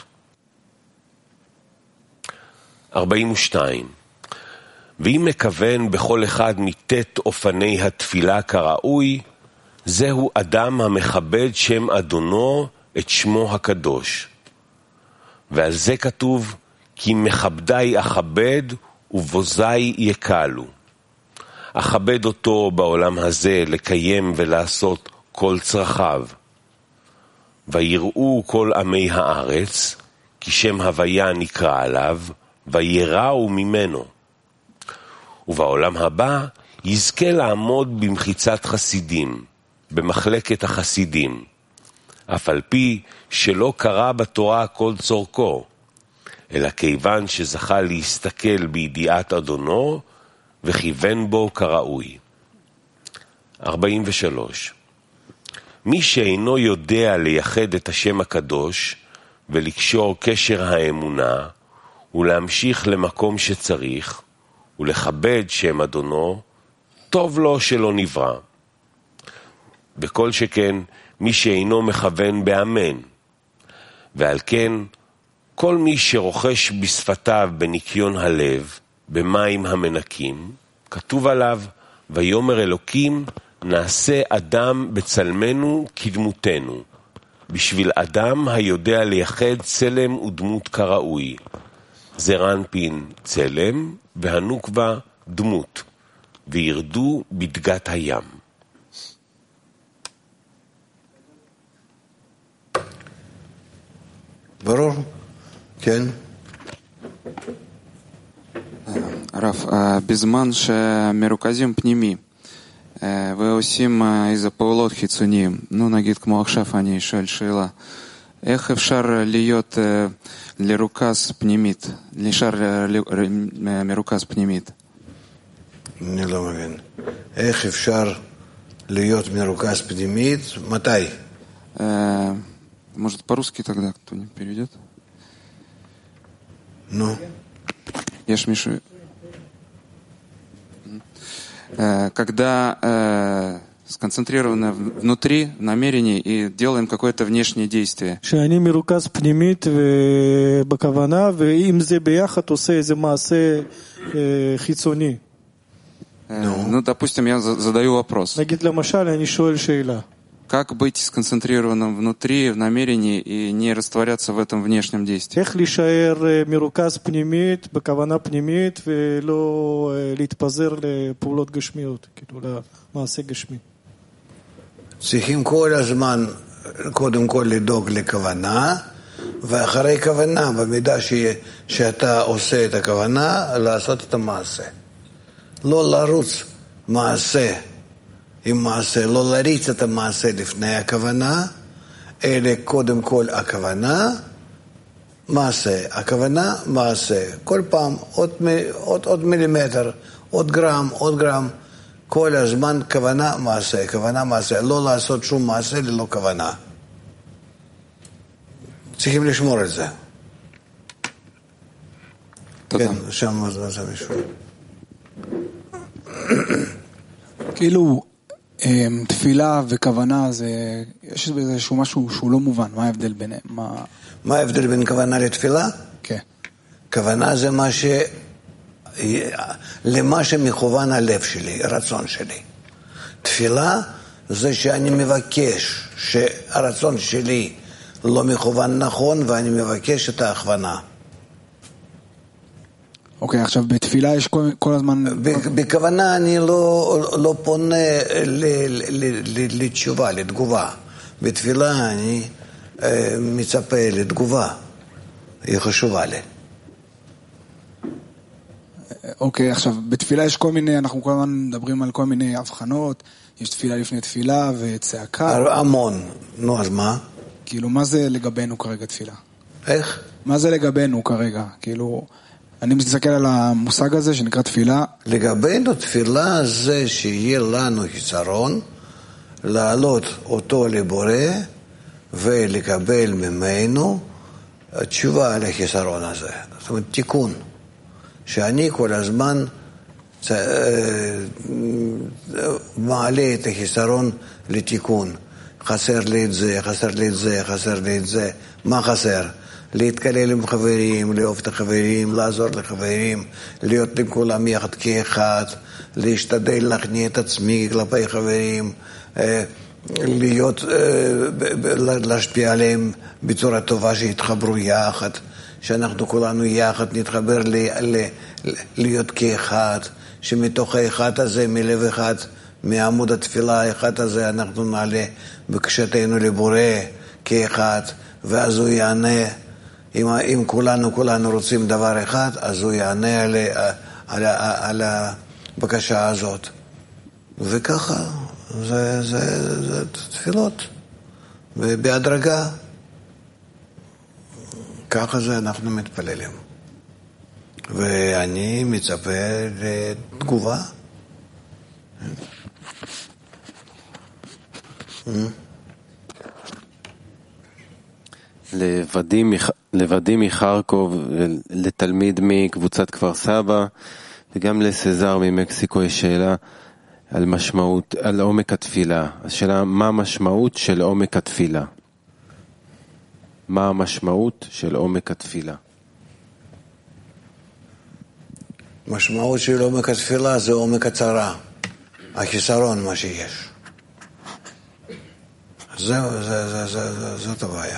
Speaker 1: ארבעים ושתיים. ואם מכוון בכל אחד מתת אופני התפילה כראוי, זהו אדם המכבד שם אדונו את שמו הקדוש. ועל זה כתוב, כי מכבדי אכבד ובוזי יקלו. אכבד אותו בעולם הזה לקיים ולעשות כל צרכיו. ויראו כל עמי הארץ, כי שם הוויה נקרא עליו, ויראו ממנו. ובעולם הבא יזכה לעמוד במחיצת חסידים, במחלקת החסידים, אף על פי שלא קרא בתורה כל צורכו, אלא כיוון שזכה להסתכל בידיעת אדונו, וכיוון בו כראוי. ארבעים ושלוש. מי שאינו יודע לייחד את השם הקדוש, ולקשור קשר האמונה, ולהמשיך למקום שצריך, ולכבד שם אדונו, טוב לו שלא נברא. בכל שכן, מי שאינו מכוון באמן. ועל כן, כל מי שרוכש בשפתיו בניקיון הלב, במים המנקים, כתוב עליו, ויאמר אלוקים, נעשה אדם בצלמנו כדמותנו, בשביל אדם היודע לייחד צלם ודמות כראוי. זרנפין צלם, והנוקבה דמות, וירדו בדגת הים.
Speaker 2: ברור? כן.
Speaker 5: רב, בזמן שמרוכזים פנימי, ועושים איזה פעולות חיצוניים, נו נגיד כמו עכשיו אני שואל שאלה, איך אפשר להיות לרוכז פנימית, נשאר מרוכז פנימית?
Speaker 2: אני לא מבין. איך אפשר להיות מרוכז פנימית? מתי?
Speaker 5: Может, по-русски тогда кто-нибудь переведет?
Speaker 2: Ну.
Speaker 5: Я ж Мишу. Когда сконцентрированы внутри, в намерении и делаем какое-то внешнее действие.
Speaker 6: שאני מרוכז פנימית ובכוונה, ואם זה ביחד עושה איזה מעשה חיצוני.
Speaker 5: Ну, допустим, я задаю вопрос.
Speaker 6: נגיד למשל, אני שואל שאלה.
Speaker 5: Как быть сконцентрированным внутри, в намерении и не растворяться в этом внешнем действии?
Speaker 6: איך להישאר מרוכז פנימית, בכוונה פנימית, ולא להתפזר לפעולות גשמיות, כאילו למעשה גשמי.
Speaker 2: צריכים כל הזמן, קודם כל לדאוג לכוונה, ואחרי כוונה, במידה ש... שאתה עושה את הכוונה, לעשות את המעשה. לא לרוץ מעשה עם מעשה, לא להריץ את המעשה לפני הכוונה, אלא קודם כל הכוונה, מעשה. הכוונה, מעשה. כל פעם עוד, עוד, עוד מילימטר, עוד גרם, עוד גרם. כל הזמן כוונה, מעשה. כוונה, מעשה. לא לעשות שום מעשה ללא כוונה. צריכים לשמור את זה.
Speaker 5: תודה.
Speaker 2: כן, שם זה מישהו.
Speaker 7: כאילו, תפילה וכוונה, זה, יש בזה איזשהו משהו שהוא לא מובן. מה ההבדל ביניהם? מה...
Speaker 2: מה ההבדל בין כוונה לתפילה?
Speaker 7: כן.
Speaker 2: כוונה זה מה ש... למה שמכוון הלב שלי, הרצון שלי. תפילה זה שאני מבקש שהרצון שלי לא מכוון נכון, ואני מבקש את ההכוונה.
Speaker 7: אוקיי, עכשיו בתפילה יש כל, כל הזמן...
Speaker 2: בכוונה אני לא, לא פונה ל, ל, ל, לתשובה, לתגובה. בתפילה אני אה, מצפה לתגובה. היא חשובה לי.
Speaker 7: אוקיי, עכשיו בתפילה יש כל מיני, אנחנו כל הזמן מדברים על כל מיני הבחנות, יש תפילה לפני תפילה וצעקה.
Speaker 2: המון. נו, אז מה?
Speaker 7: כאילו, מה זה לגבינו כרגע תפילה?
Speaker 2: איך?
Speaker 7: מה זה לגבינו כרגע? כאילו... אני מסתכל על המושג הזה שנקרא תפילה.
Speaker 2: לגבינו תפילה זה שיהיה לנו חיסרון, להעלות אותו לבורא ולקבל ממנו תשובה על החיסרון הזה. זאת אומרת, תיקון. שאני כל הזמן מעלה את החיסרון לתיקון. חסר לי את זה, חסר לי את זה, חסר לי את זה. מה חסר? להתקלל עם חברים, לאהוב את החברים, לעזור לחברים, להיות עם כולם יחד כאחד, להשתדל להכניע את עצמי כלפי חברים, להיות, להשפיע עליהם בצורה טובה שיתחברו יחד, שאנחנו כולנו יחד נתחבר להיות כאחד, שמתוך האחד הזה, מלב אחד, מעמוד התפילה האחד הזה, אנחנו נעלה בקשתנו לבורא כאחד, ואז הוא יענה. אם, אם כולנו, כולנו רוצים דבר אחד, אז הוא יענה על, על, על הבקשה הזאת. וככה, זה, זה, זה תפילות. ובהדרגה, ככה זה אנחנו מתפללים. ואני מצפה לתגובה.
Speaker 1: לודים מחרקוב, לתלמיד מקבוצת כפר סבא, וגם לסזר ממקסיקו יש שאלה על משמעות, על עומק התפילה. השאלה, מה המשמעות של עומק התפילה? מה המשמעות של עומק התפילה?
Speaker 2: משמעות של עומק התפילה זה עומק הצרה, החיסרון מה שיש. זהו, זה, זה, זה, זה, זאת הבעיה.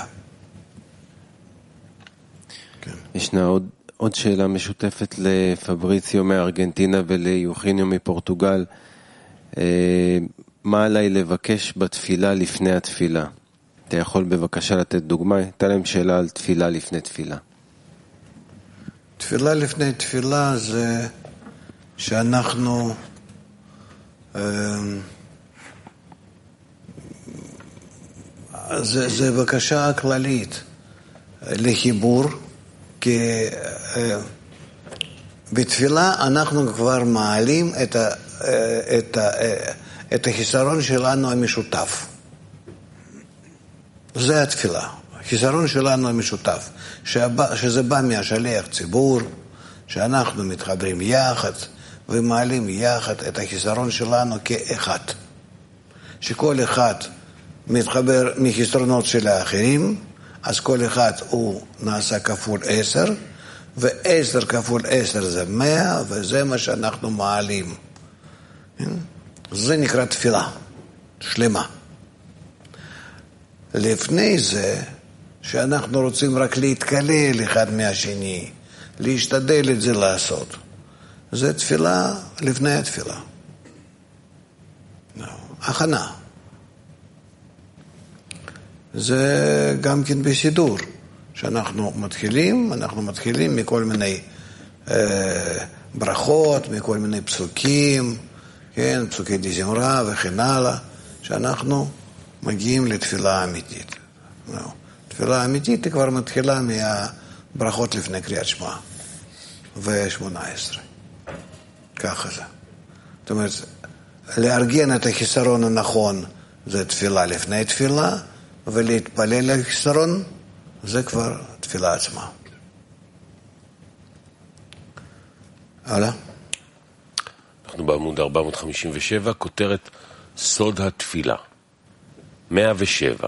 Speaker 1: ישנה עוד, עוד שאלה משותפת לפבריציו מארגנטינה וליוחיניו מפורטוגל. אה, מה עליי לבקש בתפילה לפני התפילה? אתה יכול בבקשה לתת דוגמה? הייתה להם שאלה על תפילה לפני תפילה.
Speaker 2: תפילה לפני תפילה זה שאנחנו אה, זה, זה בקשה כללית לחיבור, כי בתפילה אנחנו כבר מעלים את, ה, את, ה, את החיסרון שלנו המשותף. זה התפילה, החיסרון שלנו המשותף, שבא, שזה בא מהשליח ציבור, שאנחנו מתחברים יחד ומעלים יחד את החיסרון שלנו כאחד. שכל אחד מתחבר מחסרונות של האחרים, אז כל אחד הוא נעשה כפול עשר, ועשר כפול עשר זה מאה, וזה מה שאנחנו מעלים. זה נקרא תפילה שלמה. לפני זה, שאנחנו רוצים רק להתקלל אחד מהשני, להשתדל את זה לעשות. זה תפילה לפני התפילה. הכנה. זה גם כן בסידור, שאנחנו מתחילים, אנחנו מתחילים מכל מיני אה, ברכות, מכל מיני פסוקים, כן, פסוקי דזמרה וכן הלאה, שאנחנו מגיעים לתפילה אמיתית. לא. תפילה אמיתית היא כבר מתחילה מהברכות לפני קריאת שמע ו-שמונה עשרה. ככה זה. זאת אומרת, לארגן את החיסרון הנכון זה תפילה לפני תפילה, ולהתפלל לחיסרון זה כבר תפילה עצמה. הלאה.
Speaker 1: אנחנו בעמוד ארבע מאות חמישים ושבע, כותרת סוד התפילה. מאה ושבע.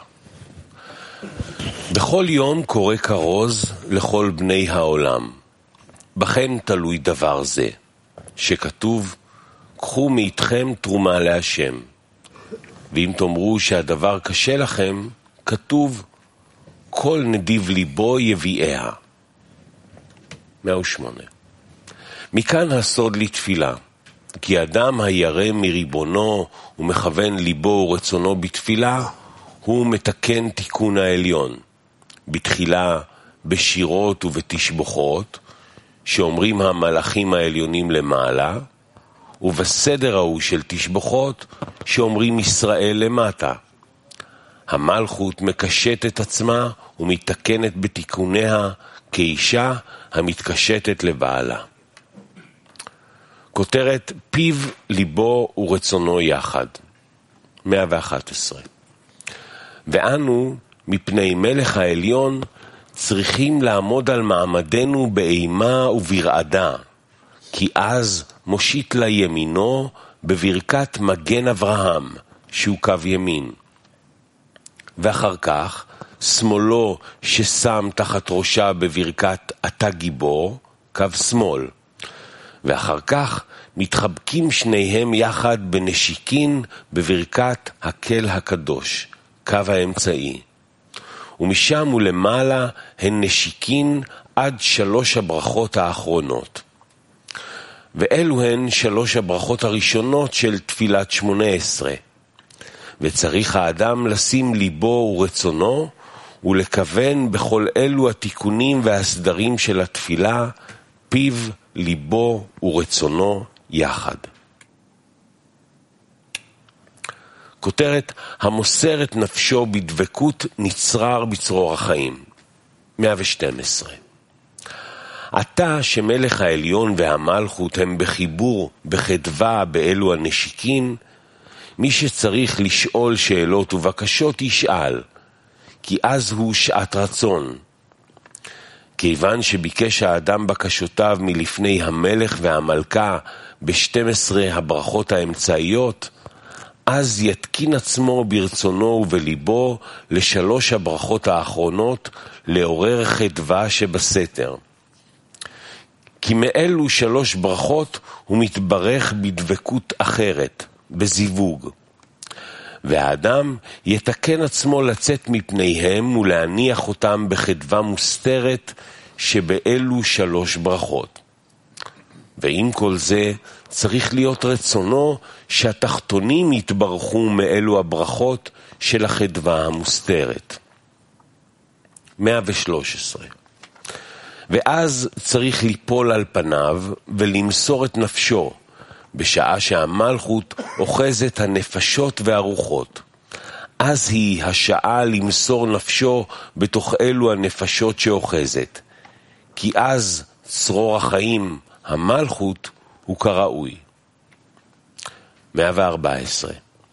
Speaker 1: בכל יום קורא כרוז לכל בני העולם. בכם תלוי דבר זה, שכתוב, קחו מאיתכם תרומה להשם. ואם תאמרו שהדבר קשה לכם, כתוב, כל נדיב ליבו יביאיה. מאה ושמונה. מכאן הסוד לתפילה, כי אדם הירא מריבונו ומכוון ליבו ורצונו בתפילה, הוא מתקן תיקון העליון. בתחילה בשירות ובתשבחות, שאומרים המלאכים העליונים למעלה, ובסדר ההוא של תשבחות, שאומרים ישראל למטה. המלכות מקשט את עצמה ומתקנת בתיקוניה כאישה המתקשטת לבעלה. כותרת פיו, ליבו ורצונו יחד. מאה ואחת עשרה. ואנו, מפני מלך העליון, צריכים לעמוד על מעמדנו באימה וברעדה, כי אז מושיט לה ימינו בברכת מגן אברהם, שהוא קו ימין. ואחר כך, שמאלו ששם תחת ראשה בברכת אתה גיבור, קו שמאל. ואחר כך מתחבקים שניהם יחד בנשיקין בברכת הקל הקדוש, קו האמצעי. ומשם ולמעלה הן נשיקין עד שלוש הברכות האחרונות. ואלו הן שלוש הברכות הראשונות של תפילת שמונה עשרה. וצריך האדם לשים ליבו ורצונו, ולכוון בכל אלו התיקונים והסדרים של התפילה, פיו, ליבו ורצונו יחד. כותרת, המוסר את נפשו בדבקות נצרר בצרור החיים. מאה ושתים עשרה. אתה שמלך העליון והמלכות הם בחיבור, בחדווה באלו הנשיקין, מי שצריך לשאול שאלות ובקשות ישאל, כי אז הוא שעת רצון. כיוון שביקש האדם בקשותיו מלפני המלך והמלכה ב-שתים עשרה הברכות האמצעיות, אז יתקין עצמו ברצונו ובליבו לשלוש הברכות האחרונות לעורר חדווה שבסתר. כי מאלו שלוש ברכות הוא מתברך בדבקות אחרת, בזיווג. והאדם יתקן עצמו לצאת מפניהם ולהניח אותם בחדווה מוסתרת שבאלו שלוש ברכות. ועם כל זה צריך להיות רצונו שהתחתונים יתברכו מאלו הברכות של החדווה המוסתרת. מאה ושלוש עשרה. ואז צריך ליפול על פניו ולמסור את נפשו, בשעה שהמלכות אוחזת הנפשות והרוחות. אז היא השעה למסור נפשו בתוך אלו הנפשות שאוחזת. כי אז צרור החיים, המלכות, הוא כראוי. מאה וארבע עשרה.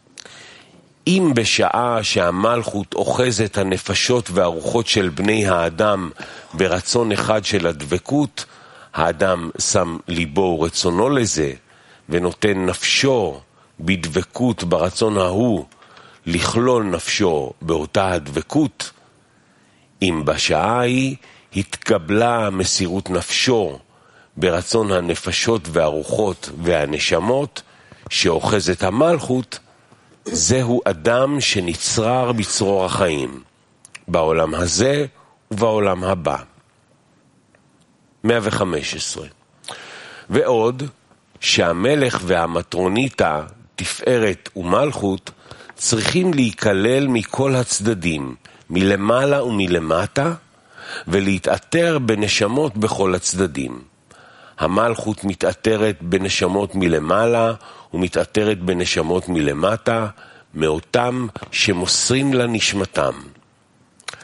Speaker 1: אם בשעה שהמלכות אוחזת הנפשות והרוחות של בני האדם ברצון אחד של הדבקות, האדם שם ליבו ורצונו לזה, ונותן נפשו בדבקות ברצון ההוא, לכלול נפשו באותה הדבקות, אם בשעה היא התקבלה מסירות נפשו ברצון הנפשות והרוחות והנשמות שאוחזת המלכות, זהו אדם שנצרר בצרור החיים, בעולם הזה ובעולם הבא. מאה וחמש עשרה. ועוד שהמלך והמטרוניתה, תפארת ומלכות, צריכים להיכלל מכל הצדדים, מלמעלה ומלמטה, ולהתאתר בנשמות בכל הצדדים. המלכות מתאתרת בנשמות מלמעלה ומתאתרת בנשמות מלמטה, מאותם שמוסרים לה נשמתם.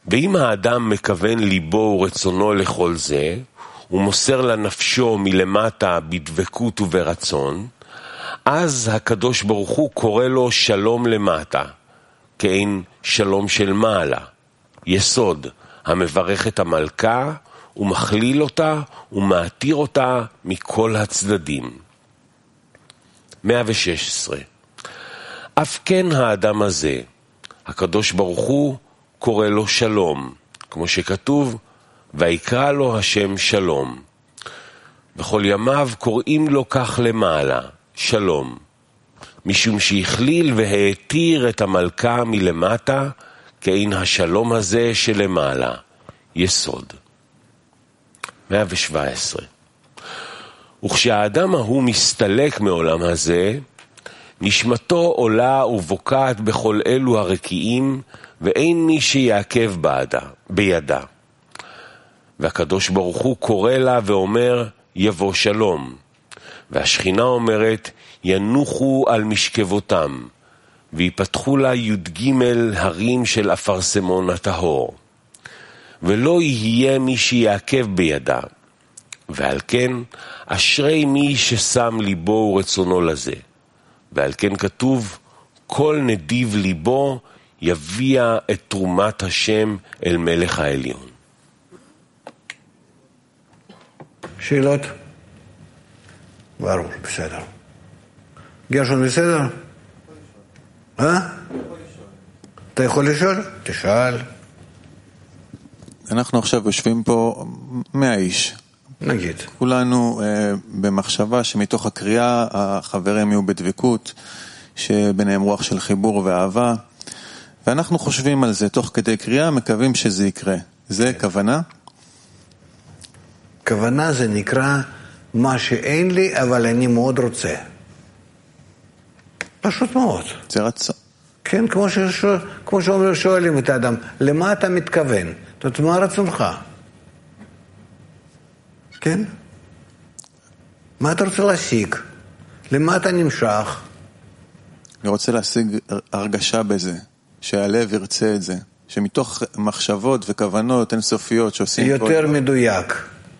Speaker 1: ואם האדם מכוון ליבו ורצונו לכל זה, הוא מוסר לנפשו מלמטה בדבקות וברצון, אז הקדוש ברוך הוא קורא לו שלום למטה, כאין שלום של מעלה, יסוד המברך את המלכה ומכליל אותה ומעתיר אותה מכל הצדדים. מאה ושש עשרה. אף כן האדם הזה, הקדוש ברוך הוא קורא לו שלום, כמו שכתוב, ויקרא לו השם שלום. בכל ימיו קוראים לו כך למעלה, שלום, משום שהכליל והעתיר את המלכה מלמטה, כאין השלום הזה שלמעלה, יסוד. מאה ושבע עשרה. וכשהאדם ההוא מסתלק מעולם הזה, נשמתו עולה ובוקעת בכל אלו הרקיעים, ואין מי שיעכב בעדה, בידה. והקדוש ברוך הוא קורא לה ואומר, יבוא שלום. והשכינה אומרת, ינוחו על משכבותם, ויפתחו לה י"ג הרים של אפרסמון הטהור. ולא יהיה מי שיעכב בידה. ועל כן, אשרי מי ששם ליבו ורצונו לזה. ועל כן כתוב, כל נדיב ליבו יביע את תרומת השם אל מלך העליון.
Speaker 2: שאלות? ברור, בסדר. גרשון בסדר? אה? אתה יכול לשאול? תשאל.
Speaker 3: אנחנו עכשיו יושבים פה מאה איש.
Speaker 2: נגיד.
Speaker 3: כולנו אה, במחשבה שמתוך הקריאה החברים יהיו בדבקות, שביניהם רוח של חיבור ואהבה, ואנחנו חושבים על זה תוך כדי קריאה, מקווים שזה יקרה. זה כוונה?
Speaker 2: כוונה זה נקרא מה שאין לי, אבל אני מאוד רוצה. פשוט מאוד.
Speaker 3: זה רצון.
Speaker 2: כן, כמו, ששואל, כמו שאומרים, שואלים את האדם, למה אתה מתכוון? זאת אומרת, מה רצונך? כן? מה אתה רוצה להשיג? למה אתה נמשך?
Speaker 3: אני רוצה להשיג הרגשה בזה, שהלב ירצה את זה, שמתוך מחשבות וכוונות אינסופיות שעושים...
Speaker 2: יותר מדויק.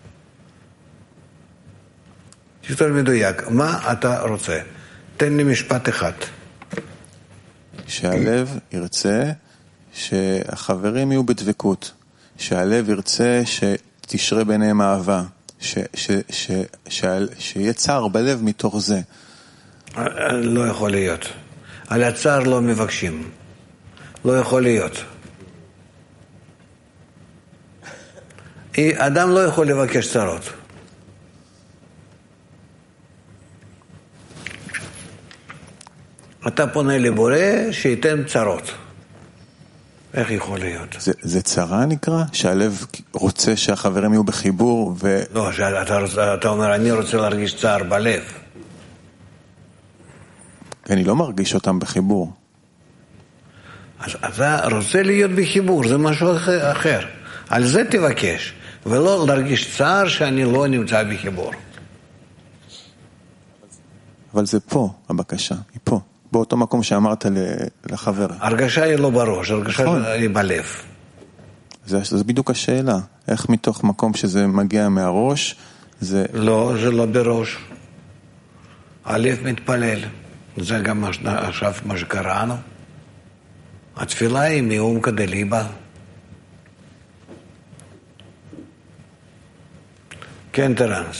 Speaker 2: יותר מדויק. מה אתה רוצה? תן לי משפט אחד.
Speaker 3: שהלב ירצה שהחברים יהיו בדבקות, שהלב ירצה שתשרה ביניהם אהבה, ש, ש, ש, ש, שיהיה צער בלב מתוך זה.
Speaker 2: לא יכול להיות. על הצער לא מבקשים. לא יכול להיות. אדם לא יכול לבקש צרות. אתה פונה לבורא שייתן צרות. איך יכול להיות?
Speaker 3: זה, זה צרה נקרא? שהלב רוצה שהחברים יהיו בחיבור ו...
Speaker 2: לא, אתה, אתה אומר, אני רוצה להרגיש צער בלב.
Speaker 3: אני לא מרגיש אותם בחיבור.
Speaker 2: אז אתה רוצה להיות בחיבור, זה משהו אחר. על זה תבקש, ולא להרגיש צער שאני לא נמצא בחיבור.
Speaker 3: אבל זה פה, הבקשה, היא פה. באותו מקום שאמרת לחבר.
Speaker 2: הרגשה היא לא בראש, הרגשה נכון. היא בלב.
Speaker 3: זה, זה בדיוק השאלה. איך מתוך מקום שזה מגיע מהראש, זה...
Speaker 2: לא, זה לא בראש. הלב מתפלל. זה גם עכשיו מה שקראנו. התפילה היא מעומקא דליבא. כן, טרנס.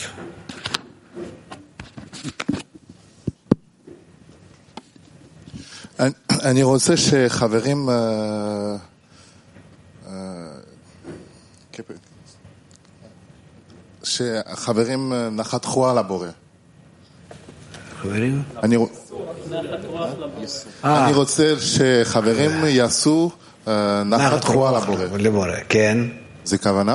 Speaker 8: אני רוצה שחברים שחברים נחתכו על הבורא.
Speaker 2: חברים?
Speaker 8: אני אני רוצה שחברים יעשו נחתכו על הבורא.
Speaker 2: כן.
Speaker 8: זה כוונה?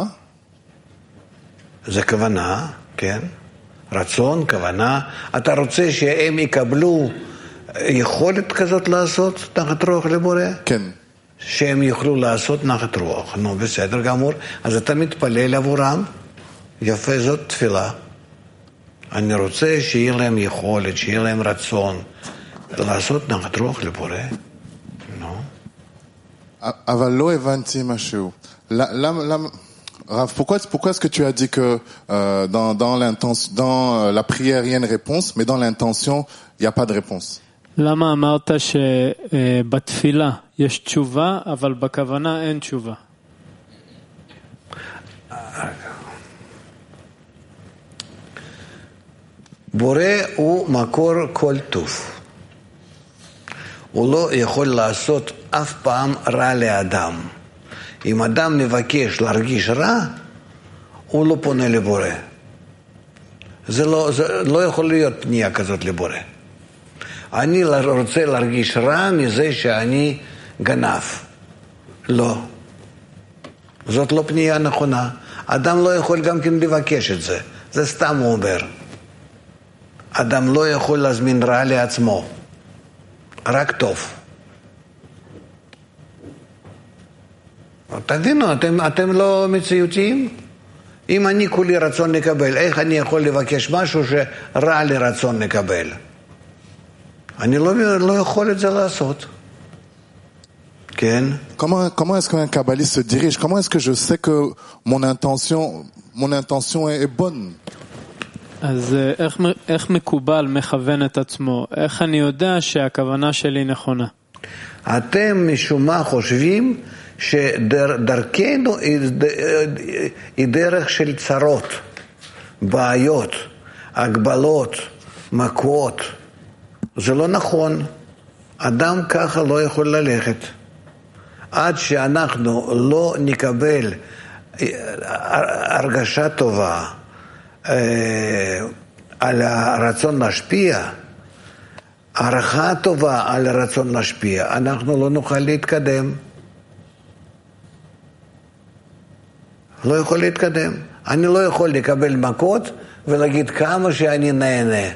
Speaker 2: זה כוונה, כן. רצון, כוונה. אתה רוצה שהם יקבלו יכולת כזאת לעשות נחת רוח לבורא?
Speaker 8: כן.
Speaker 2: שהם יוכלו לעשות נחת רוח. נו, בסדר גמור. אז אתה מתפלל עבורם. יפה, זאת תפילה. אני רוצה שיהיה להם יכולת, שיהיה להם רצון לעשות נחת רוח לבורא. נו.
Speaker 8: אבל לא הבנתי משהו. למה, למה... Rav, pourquoi, pourquoi est-ce que tu as dit que euh, dans, dans, l'intention, dans la prière, il y a une réponse, mais dans l'intention, il n'y a pas de réponse?
Speaker 9: למה אמרת שבתפילה יש תשובה, אבל בכוונה אין תשובה?
Speaker 2: בורא הוא מקור כל טוב. הוא לא יכול לעשות אף פעם רע לאדם. אם אדם מבקש להרגיש רע, הוא לא פונה לבורא. זה לא, זה לא יכול להיות פנייה כזאת לבורא. אני רוצה להרגיש רע מזה שאני גנב. לא. זאת לא פנייה נכונה. אדם לא יכול גם כן לבקש את זה. זה סתם הוא אומר. אדם לא יכול להזמין רע לעצמו. רק טוב. תבינו, אתם, אתם לא מציאותיים? אם אני כולי רצון לקבל, איך אני יכול לבקש משהו שרע לי רצון לקבל? אני לא, לא יכול את זה לעשות. כן?
Speaker 8: Comment, comment est-ce qu'un kabbaliste se dirige? Comment est-ce que je sais que mon intention, mon intention est, est bonne?
Speaker 9: אז איך, איך מקובל מכוון את עצמו? איך אני יודע שהכוונה שלי נכונה?
Speaker 2: אתם משום מה חושבים שדרכנו היא דרך של צרות, בעיות, הגבלות, מכות. זה לא נכון. אדם ככה לא יכול ללכת. עד שאנחנו לא נקבל הרגשה טובה על הרצון להשפיע, הערכה טובה על הרצון להשפיע, אנחנו לא נוכל להתקדם. לא יכול להתקדם. אני לא יכול לקבל מכות ולהגיד כמה שאני נהנה.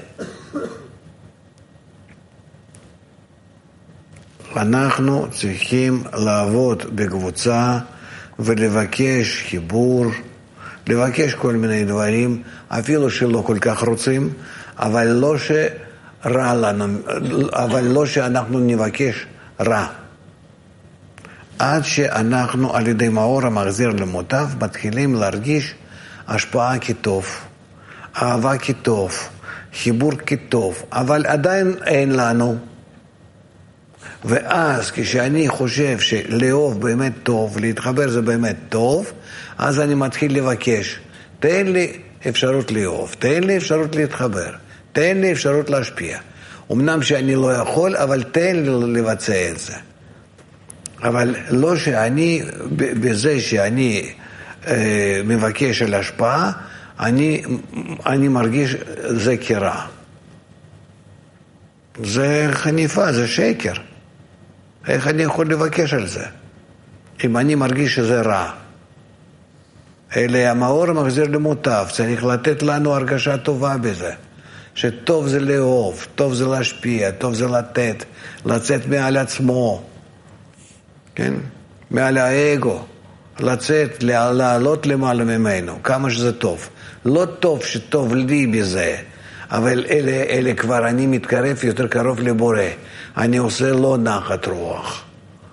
Speaker 2: אנחנו צריכים לעבוד בקבוצה ולבקש חיבור, לבקש כל מיני דברים, אפילו שלא כל כך רוצים, אבל לא שרע לנו, אבל לא שאנחנו נבקש רע. עד שאנחנו על ידי מאור המחזיר למוטב מתחילים להרגיש השפעה כטוב, אהבה כטוב, חיבור כטוב, אבל עדיין אין לנו. ואז כשאני חושב שלאהוב באמת טוב, להתחבר זה באמת טוב, אז אני מתחיל לבקש, תן לי אפשרות לאהוב, תן לי אפשרות להתחבר, תן לי אפשרות להשפיע. אמנם שאני לא יכול, אבל תן לי לבצע את זה. אבל לא שאני, בזה שאני אה, מבקש על השפעה, אני, אני מרגיש זה כרע. זה חניפה, זה שקר. איך אני יכול לבקש על זה? אם אני מרגיש שזה רע. אלה המאור מחזיר למוטב, צריך לתת לנו הרגשה טובה בזה. שטוב זה לאהוב, טוב זה להשפיע, טוב זה לתת, לצאת מעל עצמו. כן? מעל האגו, לצאת, לעלות למעלה ממנו, כמה שזה טוב. לא טוב שטוב לי בזה, אבל אלה, אלה כבר אני מתקרב יותר קרוב לבורא. אני עושה לו נחת רוח.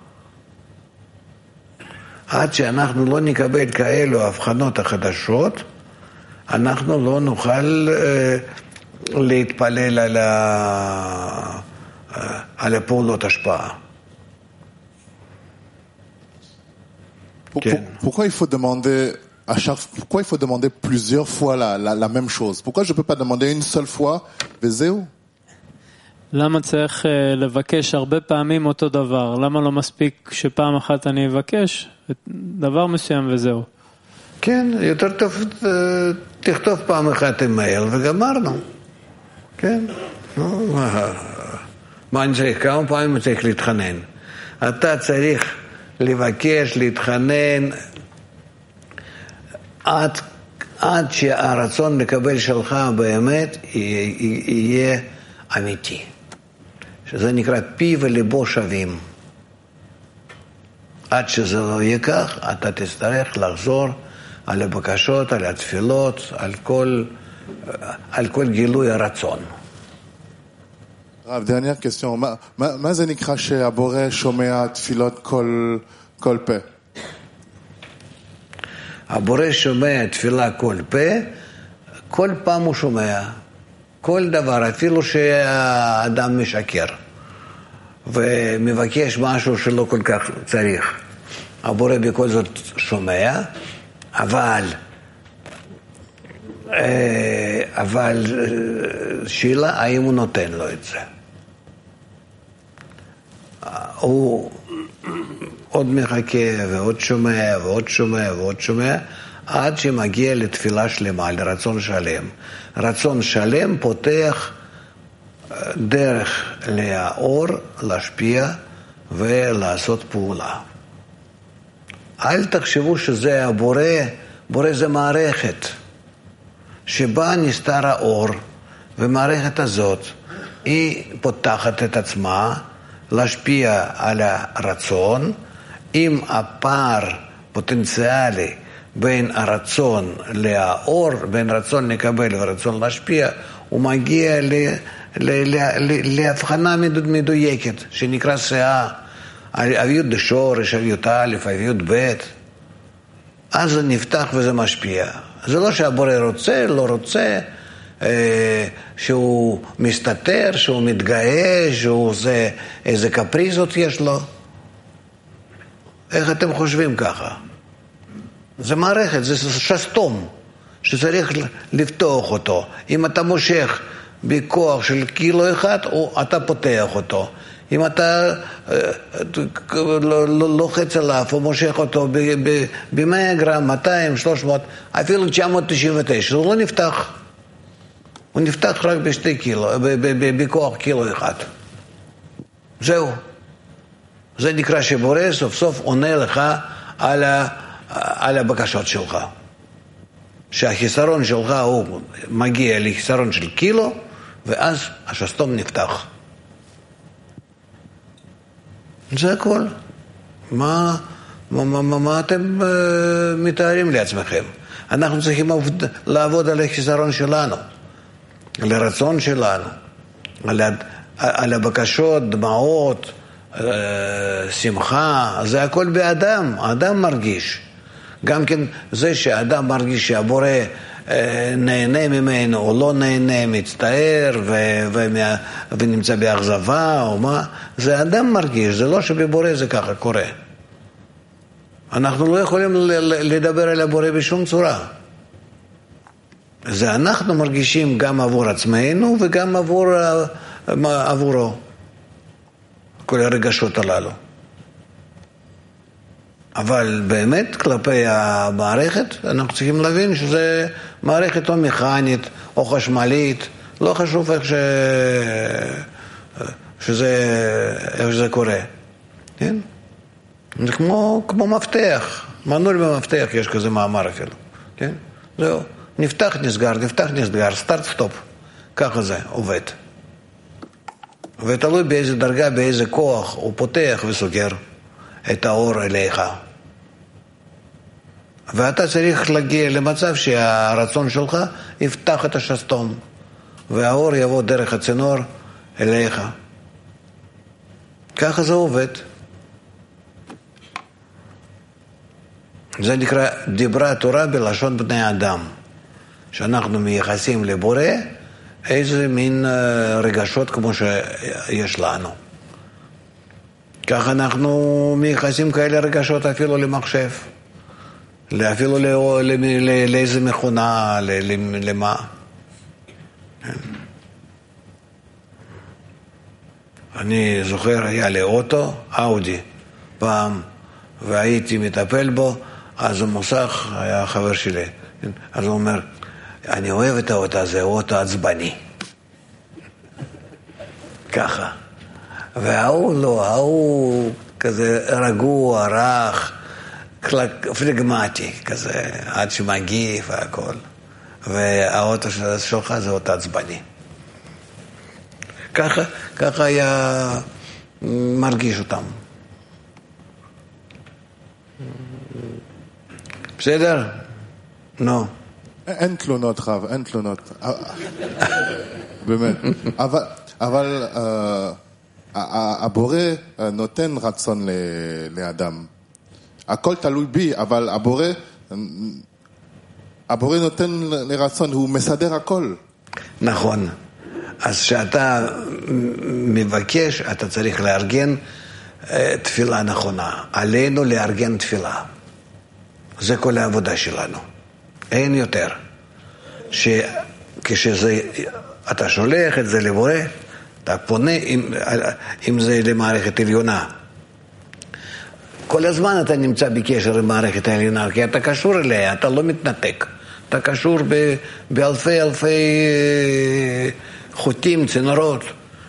Speaker 2: עד שאנחנו לא נקבל כאלו הבחנות החדשות, אנחנו לא נוכל אה, להתפלל על, ה, אה, על הפעולות השפעה.
Speaker 8: Pourquoi il faut demander à chaque, pourquoi il faut demander plusieurs fois la, la, la même chose? Pourquoi je ne peux pas demander une seule fois, וזהו?
Speaker 9: למה צריך לבקש הרבה פעמים אותו דבר? למה לא מספיק שפעם אחת אני אבקש דבר מסוים וזהו?
Speaker 2: כן, יותר טוב תכתוב פעם אחת אימייל וגמרנו. כן. מה אני צריך? כמה פעמים אני צריך להתחנן? אתה צריך לבקש, להתחנן עד, עד שהרצון לקבל שלך באמת יהיה אמיתי. שזה נקרא פי וליבו שווים. עד שזה לא יהיה כך, אתה תצטרך לחזור על הבקשות, על התפילות, על כל, על כל גילוי הרצון.
Speaker 8: רב, dernière question. מה, מה זה נקרא שהבורא שומע תפילות כל, כל פה.
Speaker 2: הבורא שומע תפילה כל פה, כל פעם הוא שומע, כל דבר, אפילו שהאדם משקר ומבקש משהו שלא כל כך צריך. הבורא בכל זאת שומע, אבל אבל שאלה האם הוא נותן לו את זה. הוא עוד מחכה ועוד שומע ועוד שומע ועוד שומע עד שמגיע לתפילה שלמה, לרצון שלם. רצון שלם פותח דרך לאור, להשפיע ולעשות פעולה. אל תחשבו שזה הבורא, בורא זה מערכת שבה נסתר האור, ומערכת הזאת היא פותחת את עצמה להשפיע על הרצון. אם הפער פוטנציאלי בין הרצון לאור, בין רצון לקבל ורצון להשפיע, הוא מגיע ל, ל, ל, ל, להבחנה מדויקת, שנקרא שאה, אביות דשורש, אביות א', אביות ב', אז זה נפתח וזה משפיע. זה לא שהבורא רוצה, לא רוצה, אה, שהוא מסתתר, שהוא מתגאה, שהוא זה, איזה קפריזות יש לו. איך אתם חושבים ככה? זה מערכת, זה שסתום, שצריך לפתוח אותו. אם אתה מושך בכוח של קילו אחד, או אתה פותח אותו. אם אתה לוחץ עליו או מושך אותו ב-מאה גרם, מאתיים, שלוש מאות, אפילו תשע מאות תשעים ותשע, הוא לא נפתח. הוא נפתח רק בשתי קילו, בכוח קילו אחד. זהו. זה נקרא שבורא סוף סוף עונה לך על, ה, על הבקשות שלך. שהחיסרון שלך הוא מגיע לחיסרון של קילו, ואז השסתום נפתח. זה הכל. מה, מה, מה, מה אתם uh, מתארים לעצמכם? אנחנו צריכים לעבוד על החיסרון שלנו, על הרצון שלנו, על, על הבקשות, דמעות, uh, שמחה, זה הכל באדם, האדם מרגיש. גם כן זה שהאדם מרגיש שהבורא uh, נהנה ממנו או לא נהנה, מצטער ו- ו- ונמצא באכזבה או מה, זה האדם מרגיש, זה לא שבבורא זה ככה קורה. אנחנו לא יכולים לדבר על הבורא בשום צורה. זה אנחנו מרגישים גם עבור עצמנו וגם עבור, עבורו. כל הרגשות הללו. אבל באמת כלפי המערכת אנחנו צריכים להבין שזה מערכת או מכנית או חשמלית, לא חשוב איך ש... שזה, איך שזה קורה. כן? זה כמו, כמו מפתח, מנעול במפתח, יש כזה מאמר אפילו. כן? זהו, נפתח נסגר, נפתח נסגר, סטארט סטופ. ככה זה עובד. ותלוי באיזה דרגה, באיזה כוח הוא פותח וסוגר את האור אליך. ואתה צריך להגיע למצב שהרצון שלך יפתח את השסתום, והאור יבוא דרך הצינור אליך. ככה זה עובד. זה נקרא דיברה תורה בלשון בני אדם, שאנחנו מייחסים לבורא איזה מין רגשות כמו שיש לנו. ככה אנחנו מייחסים כאלה רגשות אפילו למחשב, אפילו לאיזה מכונה, למה. אני זוכר, היה לי אוטו, אאודי, פעם, והייתי מטפל בו, אז המוסך היה חבר שלי. אז הוא אומר, אני אוהב את האוטו הזה, אוטו עצבני. ככה. והוא לא, הוא כזה רגוע, רך, פלגמטי, כזה, עד שמגיע והכל. והאוטו שלך זה אוטו עצבני. ככה, ככה היה מרגיש אותם. בסדר? נו.
Speaker 8: אין תלונות חב, אין תלונות. באמת. אבל, אבל הבורא נותן רצון לאדם. הכל תלוי בי, אבל הבורא, הבורא נותן לרצון, הוא מסדר הכל.
Speaker 2: נכון. אז כשאתה מבקש, אתה צריך לארגן תפילה נכונה. עלינו לארגן תפילה. זה כל העבודה שלנו. אין יותר. שכשזה, אתה שולח את זה לבורא, אתה פונה, אם, אם זה למערכת עליונה. כל הזמן אתה נמצא בקשר עם מערכת העליונה, כי אתה קשור אליה, אתה לא מתנתק. אתה קשור ב, באלפי אלפי חוטים, צינורות,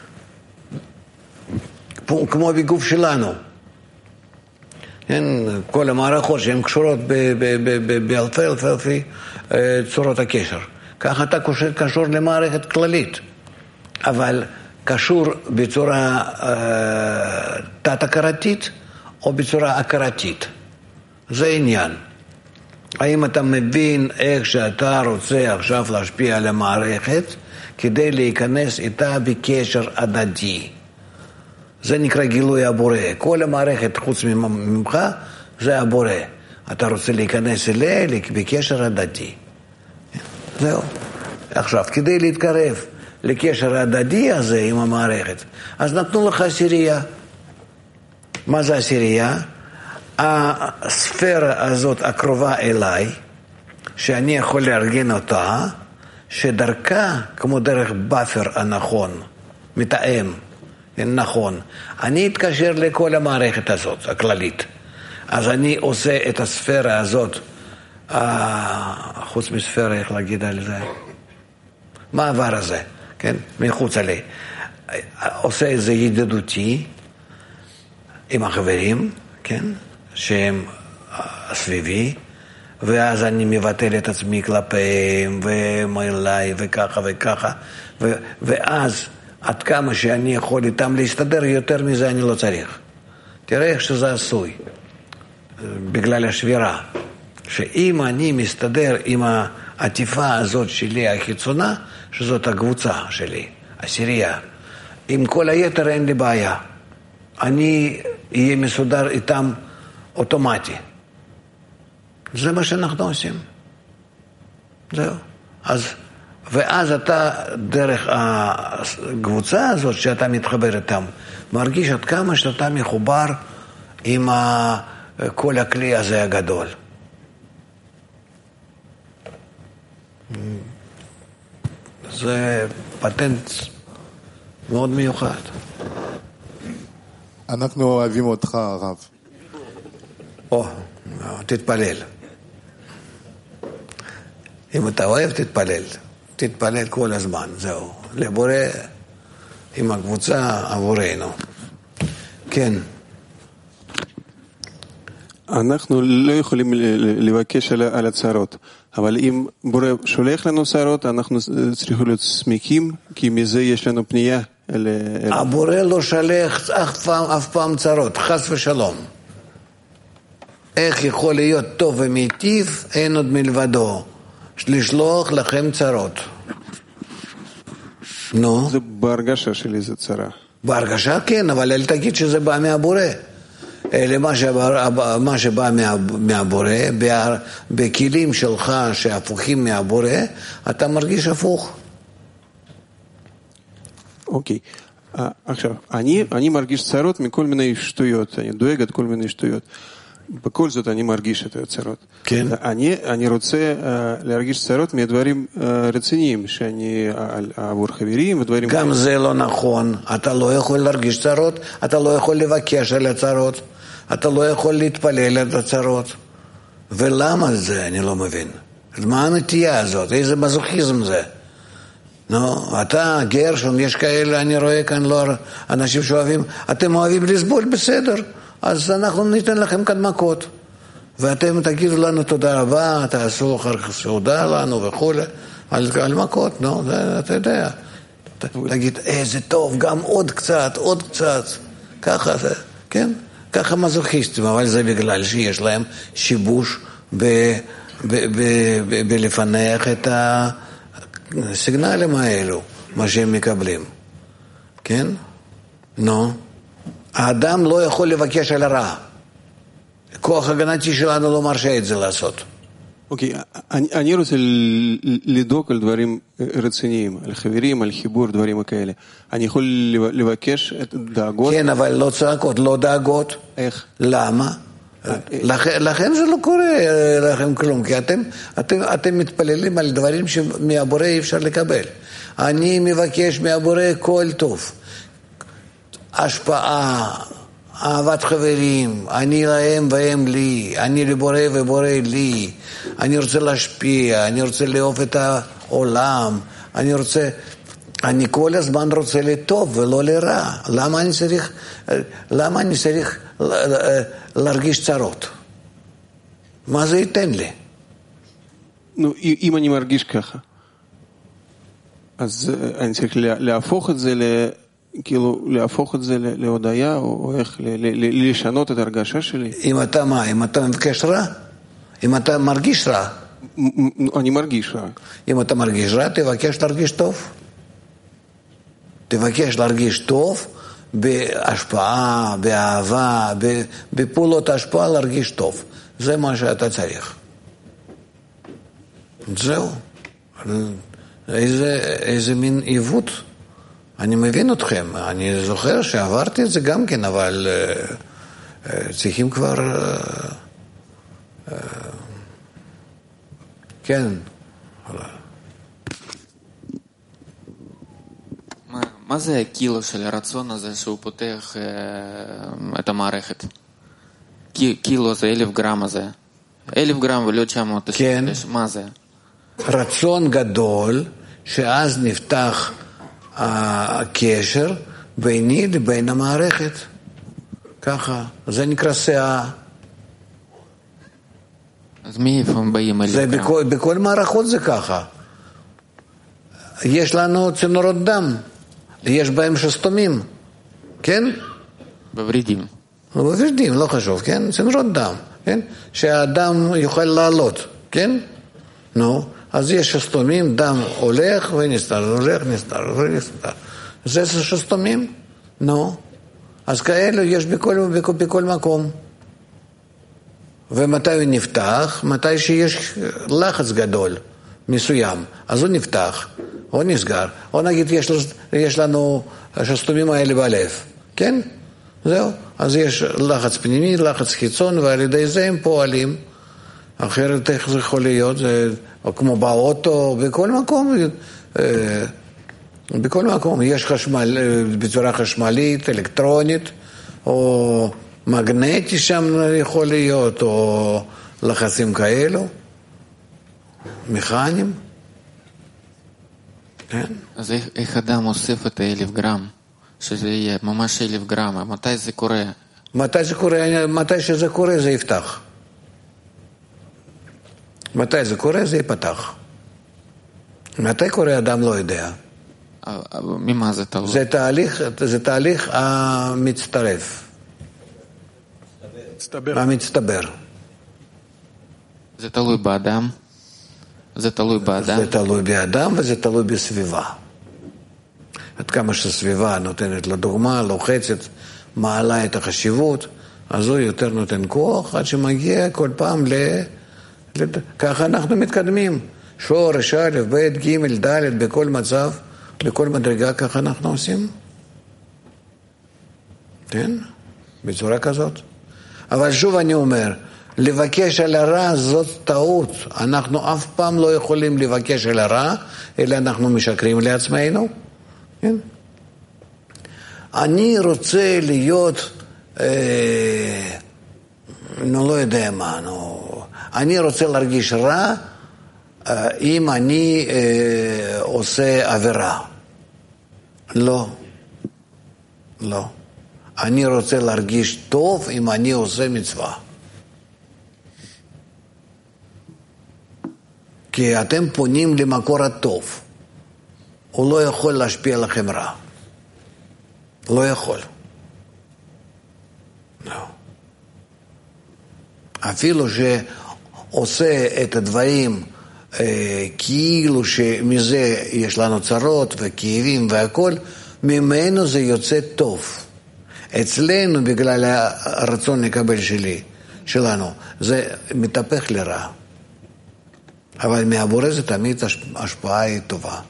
Speaker 2: כמו בגוף שלנו. כן, כל המערכות שהן קשורות באלפי אלפי אלפי צורות הקשר. ככה אתה קשור למערכת כללית, אבל קשור בצורה תת-הכרתית או בצורה הכרתית. זה עניין. האם אתה מבין איך שאתה רוצה עכשיו להשפיע על המערכת כדי להיכנס איתה בקשר הדדי? זה נקרא גילוי הבורא. כל המערכת חוץ ממך זה הבורא. אתה רוצה להיכנס אליה בקשר הדדי. זהו. עכשיו, כדי להתקרב לקשר הדדי הזה עם המערכת, אז נתנו לך עשירייה. מה זה עשירייה? הספירה הזאת הקרובה אליי, שאני יכול לארגן אותה, שדרכה, כמו דרך באפר הנכון, מתאם, נכון. אני אתקשר לכל המערכת הזאת, הכללית. אז אני עושה את הספירה הזאת, חוץ מספירה, איך להגיד על זה? מה העבר הזה? כן? מחוץ עלי. עושה את זה ידידותי, עם החברים, כן? שהם סביבי, ואז אני מבטל את עצמי כלפיהם, ומאליי, וככה וככה, ו- ואז עד כמה שאני יכול איתם להסתדר, יותר מזה אני לא צריך. תראה איך שזה עשוי, בגלל השבירה, שאם אני מסתדר עם העטיפה הזאת שלי, החיצונה, שזאת הקבוצה שלי, עשירייה, עם כל היתר אין לי בעיה. אני אהיה מסודר איתם אוטומטי. זה מה שאנחנו עושים. זהו. אז, ואז אתה, דרך הקבוצה הזאת שאתה מתחבר איתם, מרגיש עד כמה שאתה מחובר עם ה, כל הכלי הזה הגדול. זה פטנט מאוד מיוחד.
Speaker 8: אנחנו אוהבים אותך, הרב.
Speaker 2: או, תתפלל. אם אתה אוהב, תתפלל. תתפלל כל הזמן, זהו. לבורא עם הקבוצה עבורנו. כן.
Speaker 3: אנחנו לא יכולים לבקש על הצרות, אבל אם בורא שולח לנו צרות, אנחנו צריכים להיות שמחים, כי מזה יש לנו פנייה.
Speaker 2: הבורא לא שלח אף פעם, אף פעם צרות, חס ושלום. איך יכול להיות טוב ומיטיב, אין עוד מלבדו, לשלוח לכם צרות. נו?
Speaker 3: זה בהרגשה שלי זה צרה.
Speaker 2: בהרגשה כן, אבל אל תגיד שזה בא מהבורא. למה שבא, מה שבא מה, מהבורא, בכלים שלך שהפוכים מהבורא, אתה מרגיש הפוך.
Speaker 3: אוקיי. עכשיו, אני, אני מרגיש צרות מכל מיני שטויות, אני דואג את כל מיני שטויות. בכל זאת אני מרגיש את הצרות.
Speaker 2: כן.
Speaker 3: אני, אני רוצה uh, להרגיש צרות מדברים uh, רציניים, שאני עבור חברים ודברים...
Speaker 2: גם זה לא נכון. אתה לא יכול להרגיש צרות, אתה לא יכול לבקש על הצרות, אתה לא יכול להתפלל על הצרות. ולמה זה? אני לא מבין. מה הנטייה הזאת? איזה מזוכיזם זה? נו, אתה, גרשון, יש כאלה, אני רואה כאן לא אנשים שאוהבים, אתם אוהבים לסבול, בסדר. אז אנחנו ניתן לכם כאן מכות. ואתם תגידו לנו תודה רבה, תעשו אחר כך סעודה לנו וכו', על, על מכות, נו, זה, אתה יודע. ת, תגיד, איזה טוב, גם עוד קצת, עוד קצת. ככה זה, כן? ככה מזוכיסטים, אבל זה בגלל שיש להם שיבוש ב, ב, ב, ב, בלפנח את הסיגנלים האלו, מה שהם מקבלים. כן? נו. האדם לא יכול לבקש על הרע. כוח הגנתי שלנו לא מרשה את זה לעשות.
Speaker 10: אוקיי, אני, אני רוצה לדאוג על דברים רציניים, על חברים, על חיבור, דברים כאלה. אני יכול לבקש את דאגות?
Speaker 2: כן, אבל לא צעקות, לא דאגות.
Speaker 10: איך?
Speaker 2: למה? לכן, לכן זה לא קורה לכם כלום, כי אתם, אתם, אתם מתפללים על דברים שמהבורא אי אפשר לקבל. אני מבקש מהבורא כל טוב. השפעה, אהבת חברים, אני להם והם לי, אני לבורא ובורא לי, אני רוצה להשפיע, אני רוצה לאהוב את העולם, אני רוצה, אני כל הזמן רוצה לטוב ולא לרע. למה אני צריך, למה אני צריך להרגיש צרות? מה זה ייתן לי?
Speaker 10: נו, אם אני מרגיש ככה, אז אני צריך להפוך את זה ל... כאילו, להפוך את זה להודעה, או איך לשנות את הרגשה שלי?
Speaker 2: אם אתה מה? אם אתה מבקש רע? אם אתה מרגיש רע?
Speaker 10: אני מרגיש רע.
Speaker 2: אם אתה מרגיש רע, תבקש להרגיש טוב. תבקש להרגיש טוב בהשפעה, באהבה, בפעולות השפעה להרגיש טוב. זה מה שאתה צריך. זהו. איזה, איזה מין עיוות. אני מבין אתכם, אני זוכר שעברתי את זה גם כן, אבל uh, uh, צריכים כבר... Uh, uh, כן.
Speaker 11: מה, מה זה הקילו של הרצון הזה שהוא פותח uh, את המערכת? קילו זה אלף גרם הזה. אלף גרם ולא תשע מאות תשעים ותשע. כן. מה זה?
Speaker 2: רצון גדול, שאז נפתח... הקשר ביני לבין המערכת. ככה. זה נקרא שאה.
Speaker 11: אז מאיפה הם באים אליהם?
Speaker 2: זה בכל, בכל מערכות זה ככה. יש לנו צינורות דם. יש בהם שסתומים. כן?
Speaker 11: בוורידים.
Speaker 2: בוורידים, לא חשוב, כן? צינורות דם. כן? שהדם יוכל לעלות. כן? נו. אז יש שסתומים, דם הולך ונסתר, הולך, נסתר, ונסתר. זה שסתומים? נו. אז כאלו יש בכל, בכל, בכל מקום. ומתי הוא נפתח? מתי שיש לחץ גדול, מסוים. אז הוא נפתח, או נסגר. או נגיד יש, יש לנו השסתומים האלה בלב. כן? זהו. אז יש לחץ פנימי, לחץ חיצון, ועל ידי זה הם פועלים. אחרת איך זה יכול להיות? זה... או כמו באוטו, בכל מקום, בכל מקום יש חשמל, בצורה חשמלית, אלקטרונית, או מגנטי שם יכול להיות, או לחצים כאלו, מכניים. כן.
Speaker 11: אז איך, איך אדם אוסף את האלף גרם, שזה יהיה ממש אלף גרם, מתי זה קורה?
Speaker 2: מתי זה קורה? מתי שזה קורה זה יפתח. מתי זה קורה? זה ייפתח. מתי קורה? אדם לא יודע.
Speaker 11: ממה זה תלוי?
Speaker 2: זה תהליך, זה תהליך המצטרף. מצטבר. המצטבר.
Speaker 11: זה תלוי באדם? זה תלוי באדם?
Speaker 2: זה תלוי באדם וזה תלוי בסביבה. עד כמה שסביבה נותנת לדוגמה, לוחצת, מעלה את החשיבות, אז הוא יותר נותן כוח עד שמגיע כל פעם ל... ככה אנחנו מתקדמים. שורש, א', ב', ג', ד', בכל מצב, בכל מדרגה, ככה אנחנו עושים. כן? בצורה כזאת. אבל שוב אני אומר, לבקש על הרע זאת טעות. אנחנו אף פעם לא יכולים לבקש על הרע, אלא אנחנו משקרים לעצמנו. כן? אני רוצה להיות, אה, נו לא יודע מה, נו... אני רוצה להרגיש רע אם אני אה, עושה עבירה. לא. לא. אני רוצה להרגיש טוב אם אני עושה מצווה. כי אתם פונים למקור הטוב. הוא לא יכול להשפיע לכם רע. לא יכול. לא. אפילו ש... עושה את הדברים אה, כאילו שמזה יש לנו צרות וכאבים והכל, ממנו זה יוצא טוב. אצלנו בגלל הרצון לקבל שלי, שלנו, זה מתהפך לרע. אבל מהבורא זה תמיד השפעה היא טובה.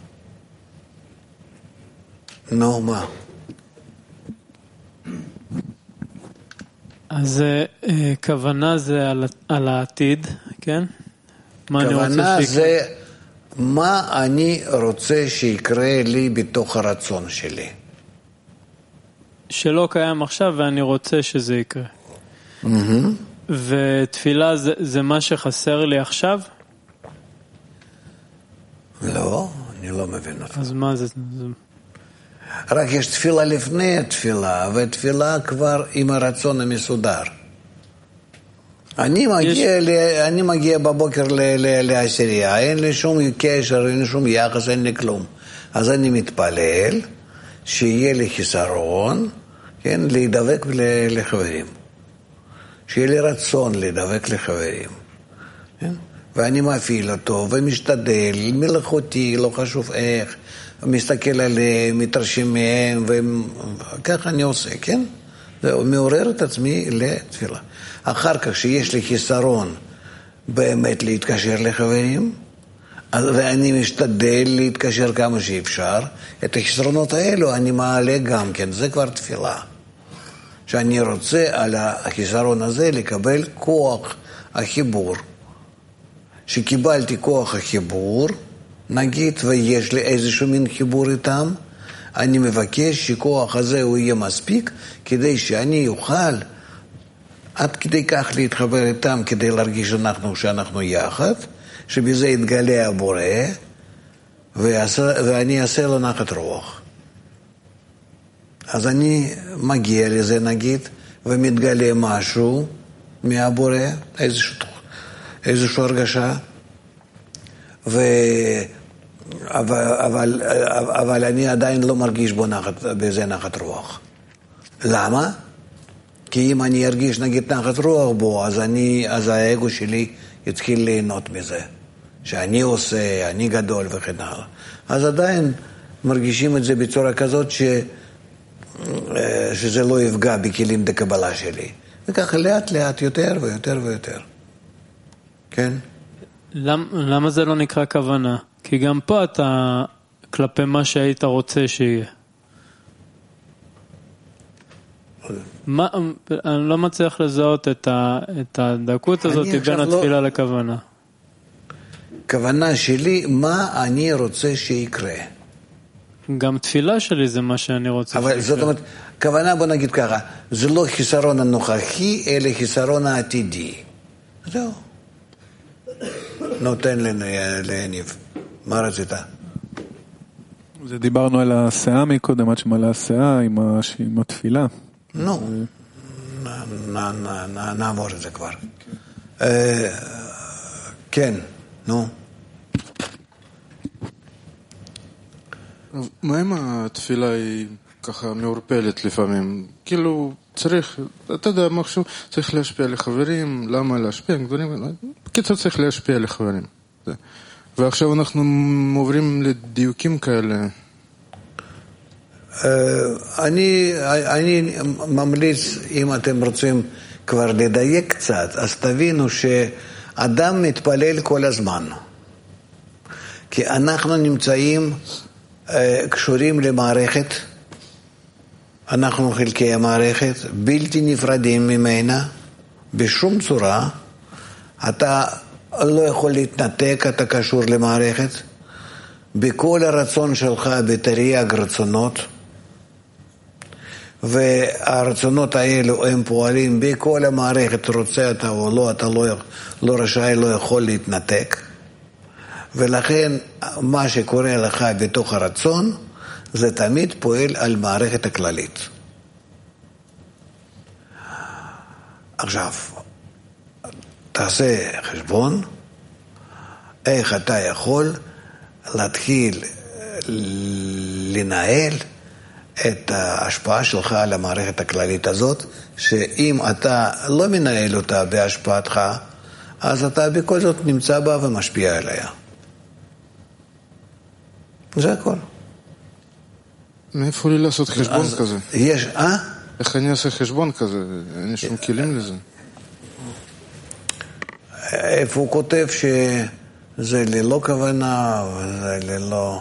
Speaker 2: נו, מה?
Speaker 9: אז כוונה זה על, על העתיד, כן? מה אני רוצה
Speaker 2: כוונה
Speaker 9: שיקרה?
Speaker 2: זה מה אני רוצה שיקרה לי בתוך הרצון שלי.
Speaker 9: שלא קיים עכשיו ואני רוצה שזה יקרה. Mm-hmm. ותפילה זה, זה מה שחסר לי עכשיו?
Speaker 2: לא, אני לא מבין אותך.
Speaker 9: אז מה זה? זה...
Speaker 2: רק יש תפילה לפני התפילה, ותפילה כבר עם הרצון המסודר. אני מגיע, יש... ל... אני מגיע בבוקר ל... ל... לעשירייה, אין לי שום קשר, אין לי שום יחס, אין לי כלום. אז אני מתפלל שיהיה לי חיסרון, כן, להידבק ל... לחברים. שיהיה לי רצון להידבק לחברים. כן? ואני מפעיל אותו ומשתדל, מלאכותי, לא חשוב איך, מסתכל עליהם, מתרשים מהם, וככה אני עושה, כן? זהו, מעורר את עצמי לתפילה. אחר כך שיש לי חיסרון באמת להתקשר לחברים, ואני משתדל להתקשר כמה שאפשר, את החסרונות האלו אני מעלה גם כן, זה כבר תפילה. שאני רוצה על החיסרון הזה לקבל כוח החיבור. שקיבלתי כוח החיבור, נגיד ויש לי איזשהו מין חיבור איתם, אני מבקש שכוח הזה הוא יהיה מספיק, כדי שאני אוכל עד כדי כך להתחבר איתם, כדי להרגיש שאנחנו, שאנחנו יחד, שבזה יתגלה הבורא, ואני אעשה לו נחת רוח. אז אני מגיע לזה נגיד, ומתגלה משהו מהבורא, איזשהו איזושהי הרגשה, ו... אבל, אבל, אבל אני עדיין לא מרגיש בו נחת, בזה נחת רוח. למה? כי אם אני ארגיש נגיד נחת רוח בו, אז, אני, אז האגו שלי יתחיל ליהנות מזה. שאני עושה, אני גדול וכן הלאה. אז עדיין מרגישים את זה בצורה כזאת ש... שזה לא יפגע בכלים דקבלה שלי. וככה לאט לאט יותר ויותר ויותר. כן?
Speaker 9: למ, למה זה לא נקרא כוונה? כי גם פה אתה כלפי מה שהיית רוצה שיהיה. מה, אני לא מצליח לזהות את, ה, את הדקות הזאת בין התפילה לא... לכוונה.
Speaker 2: כוונה שלי, מה אני רוצה שיקרה.
Speaker 9: גם תפילה שלי זה מה שאני רוצה
Speaker 2: אבל
Speaker 9: שיקרה.
Speaker 2: זאת אומרת, כוונה בוא נגיד ככה, זה לא חיסרון הנוכחי, אלא חיסרון העתידי. זהו. נותן להניב. מה רצית?
Speaker 4: זה דיברנו על השיאה מקודם, עד שמעלה השיאה עם, עם התפילה.
Speaker 2: נו, נעבור את זה כבר. כן, נו.
Speaker 12: מה אם התפילה היא ככה מעורפלת לפעמים? כאילו צריך, אתה יודע, משהו צריך להשפיע לחברים, למה להשפיע? בקיצור צריך להשפיע לחברים. ועכשיו אנחנו עוברים לדיוקים כאלה.
Speaker 2: אני, אני ממליץ, אם אתם רוצים כבר לדייק קצת, אז תבינו שאדם מתפלל כל הזמן. כי אנחנו נמצאים קשורים למערכת, אנחנו חלקי המערכת, בלתי נפרדים ממנה, בשום צורה. אתה לא יכול להתנתק, אתה קשור למערכת. בכל הרצון שלך בתרי"ג רצונות, והרצונות האלו הם פועלים בכל המערכת, רוצה אתה או לא, אתה לא, לא רשאי, לא יכול להתנתק. ולכן מה שקורה לך בתוך הרצון, זה תמיד פועל על מערכת הכללית. עכשיו, תעשה חשבון, איך אתה יכול להתחיל לנהל את ההשפעה שלך על המערכת הכללית הזאת, שאם אתה לא מנהל אותה בהשפעתך, אז אתה בכל זאת נמצא בה ומשפיע עליה. זה הכל.
Speaker 12: מאיפה לי לעשות חשבון כזה?
Speaker 2: יש, אה?
Speaker 12: איך אני אעשה חשבון כזה? אין שום כלים לזה.
Speaker 2: איפה הוא כותב שזה ללא כוונה וזה ללא...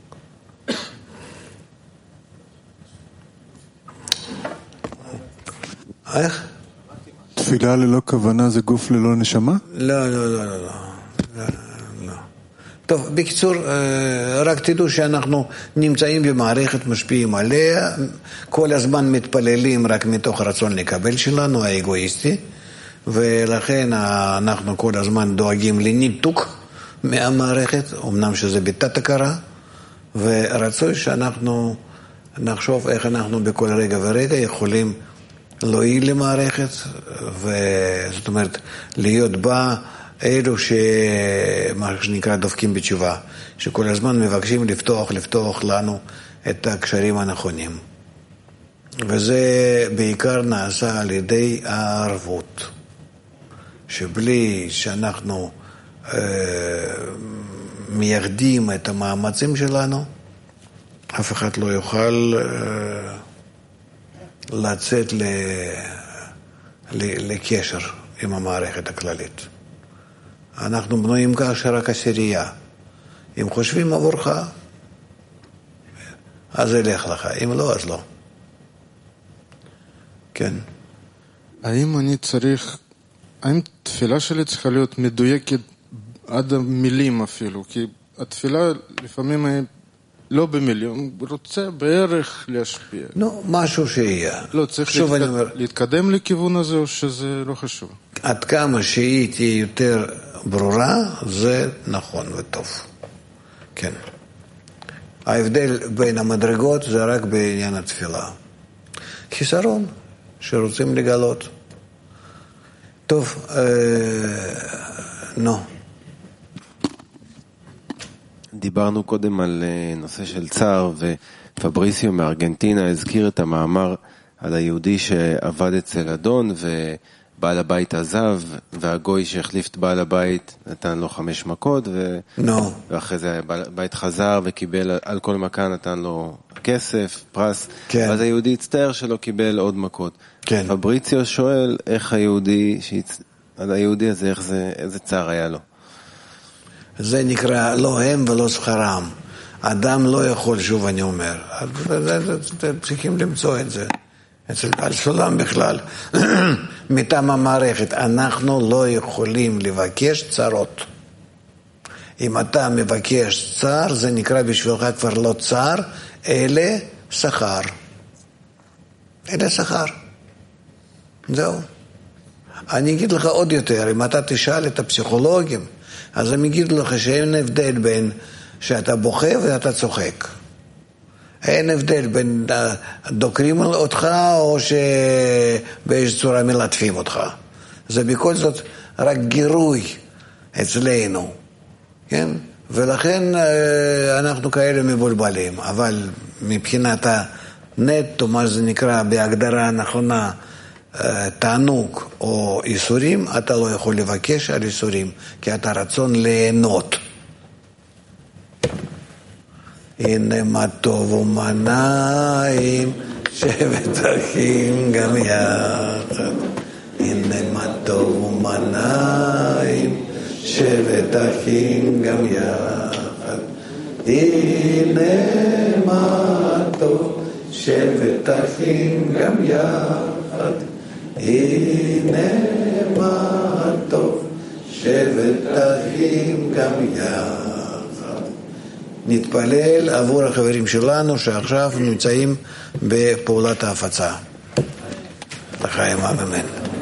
Speaker 2: איך?
Speaker 13: תפילה ללא כוונה זה גוף ללא נשמה?
Speaker 2: לא, לא, לא, לא, לא. לא. טוב, בקיצור, רק תדעו שאנחנו נמצאים במערכת, משפיעים עליה, כל הזמן מתפללים רק מתוך רצון לקבל שלנו, האגואיסטי, ולכן אנחנו כל הזמן דואגים לניתוק מהמערכת, אמנם שזה בתת הכרה, ורצוי שאנחנו נחשוב איך אנחנו בכל רגע ורגע יכולים להועיל למערכת, וזאת אומרת, להיות בה אלו שמה שנקרא דופקים בתשובה, שכל הזמן מבקשים לפתוח, לפתוח לנו את הקשרים הנכונים. וזה בעיקר נעשה על ידי הערבות, שבלי שאנחנו אה, מייחדים את המאמצים שלנו, אף אחד לא יוכל אה, לצאת ל, ל, לקשר עם המערכת הכללית. אנחנו בנויים כך שרק עשירייה. אם חושבים עבורך, אז ילך לך, אם לא, אז לא. כן.
Speaker 12: האם אני צריך, האם תפילה שלי צריכה להיות מדויקת עד המילים אפילו? כי התפילה לפעמים היא לא במילים, רוצה בערך להשפיע.
Speaker 2: נו, משהו שיהיה.
Speaker 12: לא, צריך להתקד... אומר... להתקדם לכיוון הזה או שזה לא חשוב?
Speaker 2: עד כמה שהיא תהיה יותר ברורה, זה נכון וטוב. כן. ההבדל בין המדרגות זה רק בעניין התפילה. חיסרון שרוצים לגלות. טוב, אה... נו.
Speaker 14: דיברנו קודם על נושא של צער, ופבריסיו מארגנטינה הזכיר את המאמר על היהודי שעבד אצל אדון ובעל הבית עזב, והגוי שהחליף את בעל הבית נתן לו חמש מכות, ו... no. ואחרי זה בעל הבית חזר וקיבל על כל מכה, נתן לו כסף, פרס, כן. אז היהודי הצטער שלא קיבל עוד מכות. כן. פבריסיו שואל איך היהודי, שיצ... על היהודי הזה, איך זה, איזה צער היה לו.
Speaker 2: זה נקרא לא הם ולא שכרם. אדם לא יכול, שוב אני אומר, צריכים למצוא את זה. על סולם בכלל, מטעם המערכת, אנחנו לא יכולים לבקש צרות. אם אתה מבקש צער, זה נקרא בשבילך כבר לא צער, אלא שכר. אלא שכר. זהו. אני אגיד לך עוד יותר, אם אתה תשאל את הפסיכולוגים, אז הם יגידו לך שאין הבדל בין שאתה בוכה ואתה צוחק. אין הבדל בין דוקרים אותך או שבאיזו צורה מלטפים אותך. זה בכל זאת רק גירוי אצלנו. כן? ולכן אנחנו כאלה מבולבלים. אבל מבחינת הנטו, מה זה נקרא בהגדרה הנכונה, תענוג או איסורים, אתה לא יכול לבקש על איסורים, כי אתה רצון ליהנות. הנה מה טוב ומנעים, שבת אחים גם יחד. הנה מה טוב ומנעים, שבת אחים גם יחד. הנה מה טוב, שבת אחים גם יחד. הנה מה טוב, שבת אחים גם יחד. נתפלל עבור החברים שלנו שעכשיו נמצאים בפעולת ההפצה. לחיים אמן.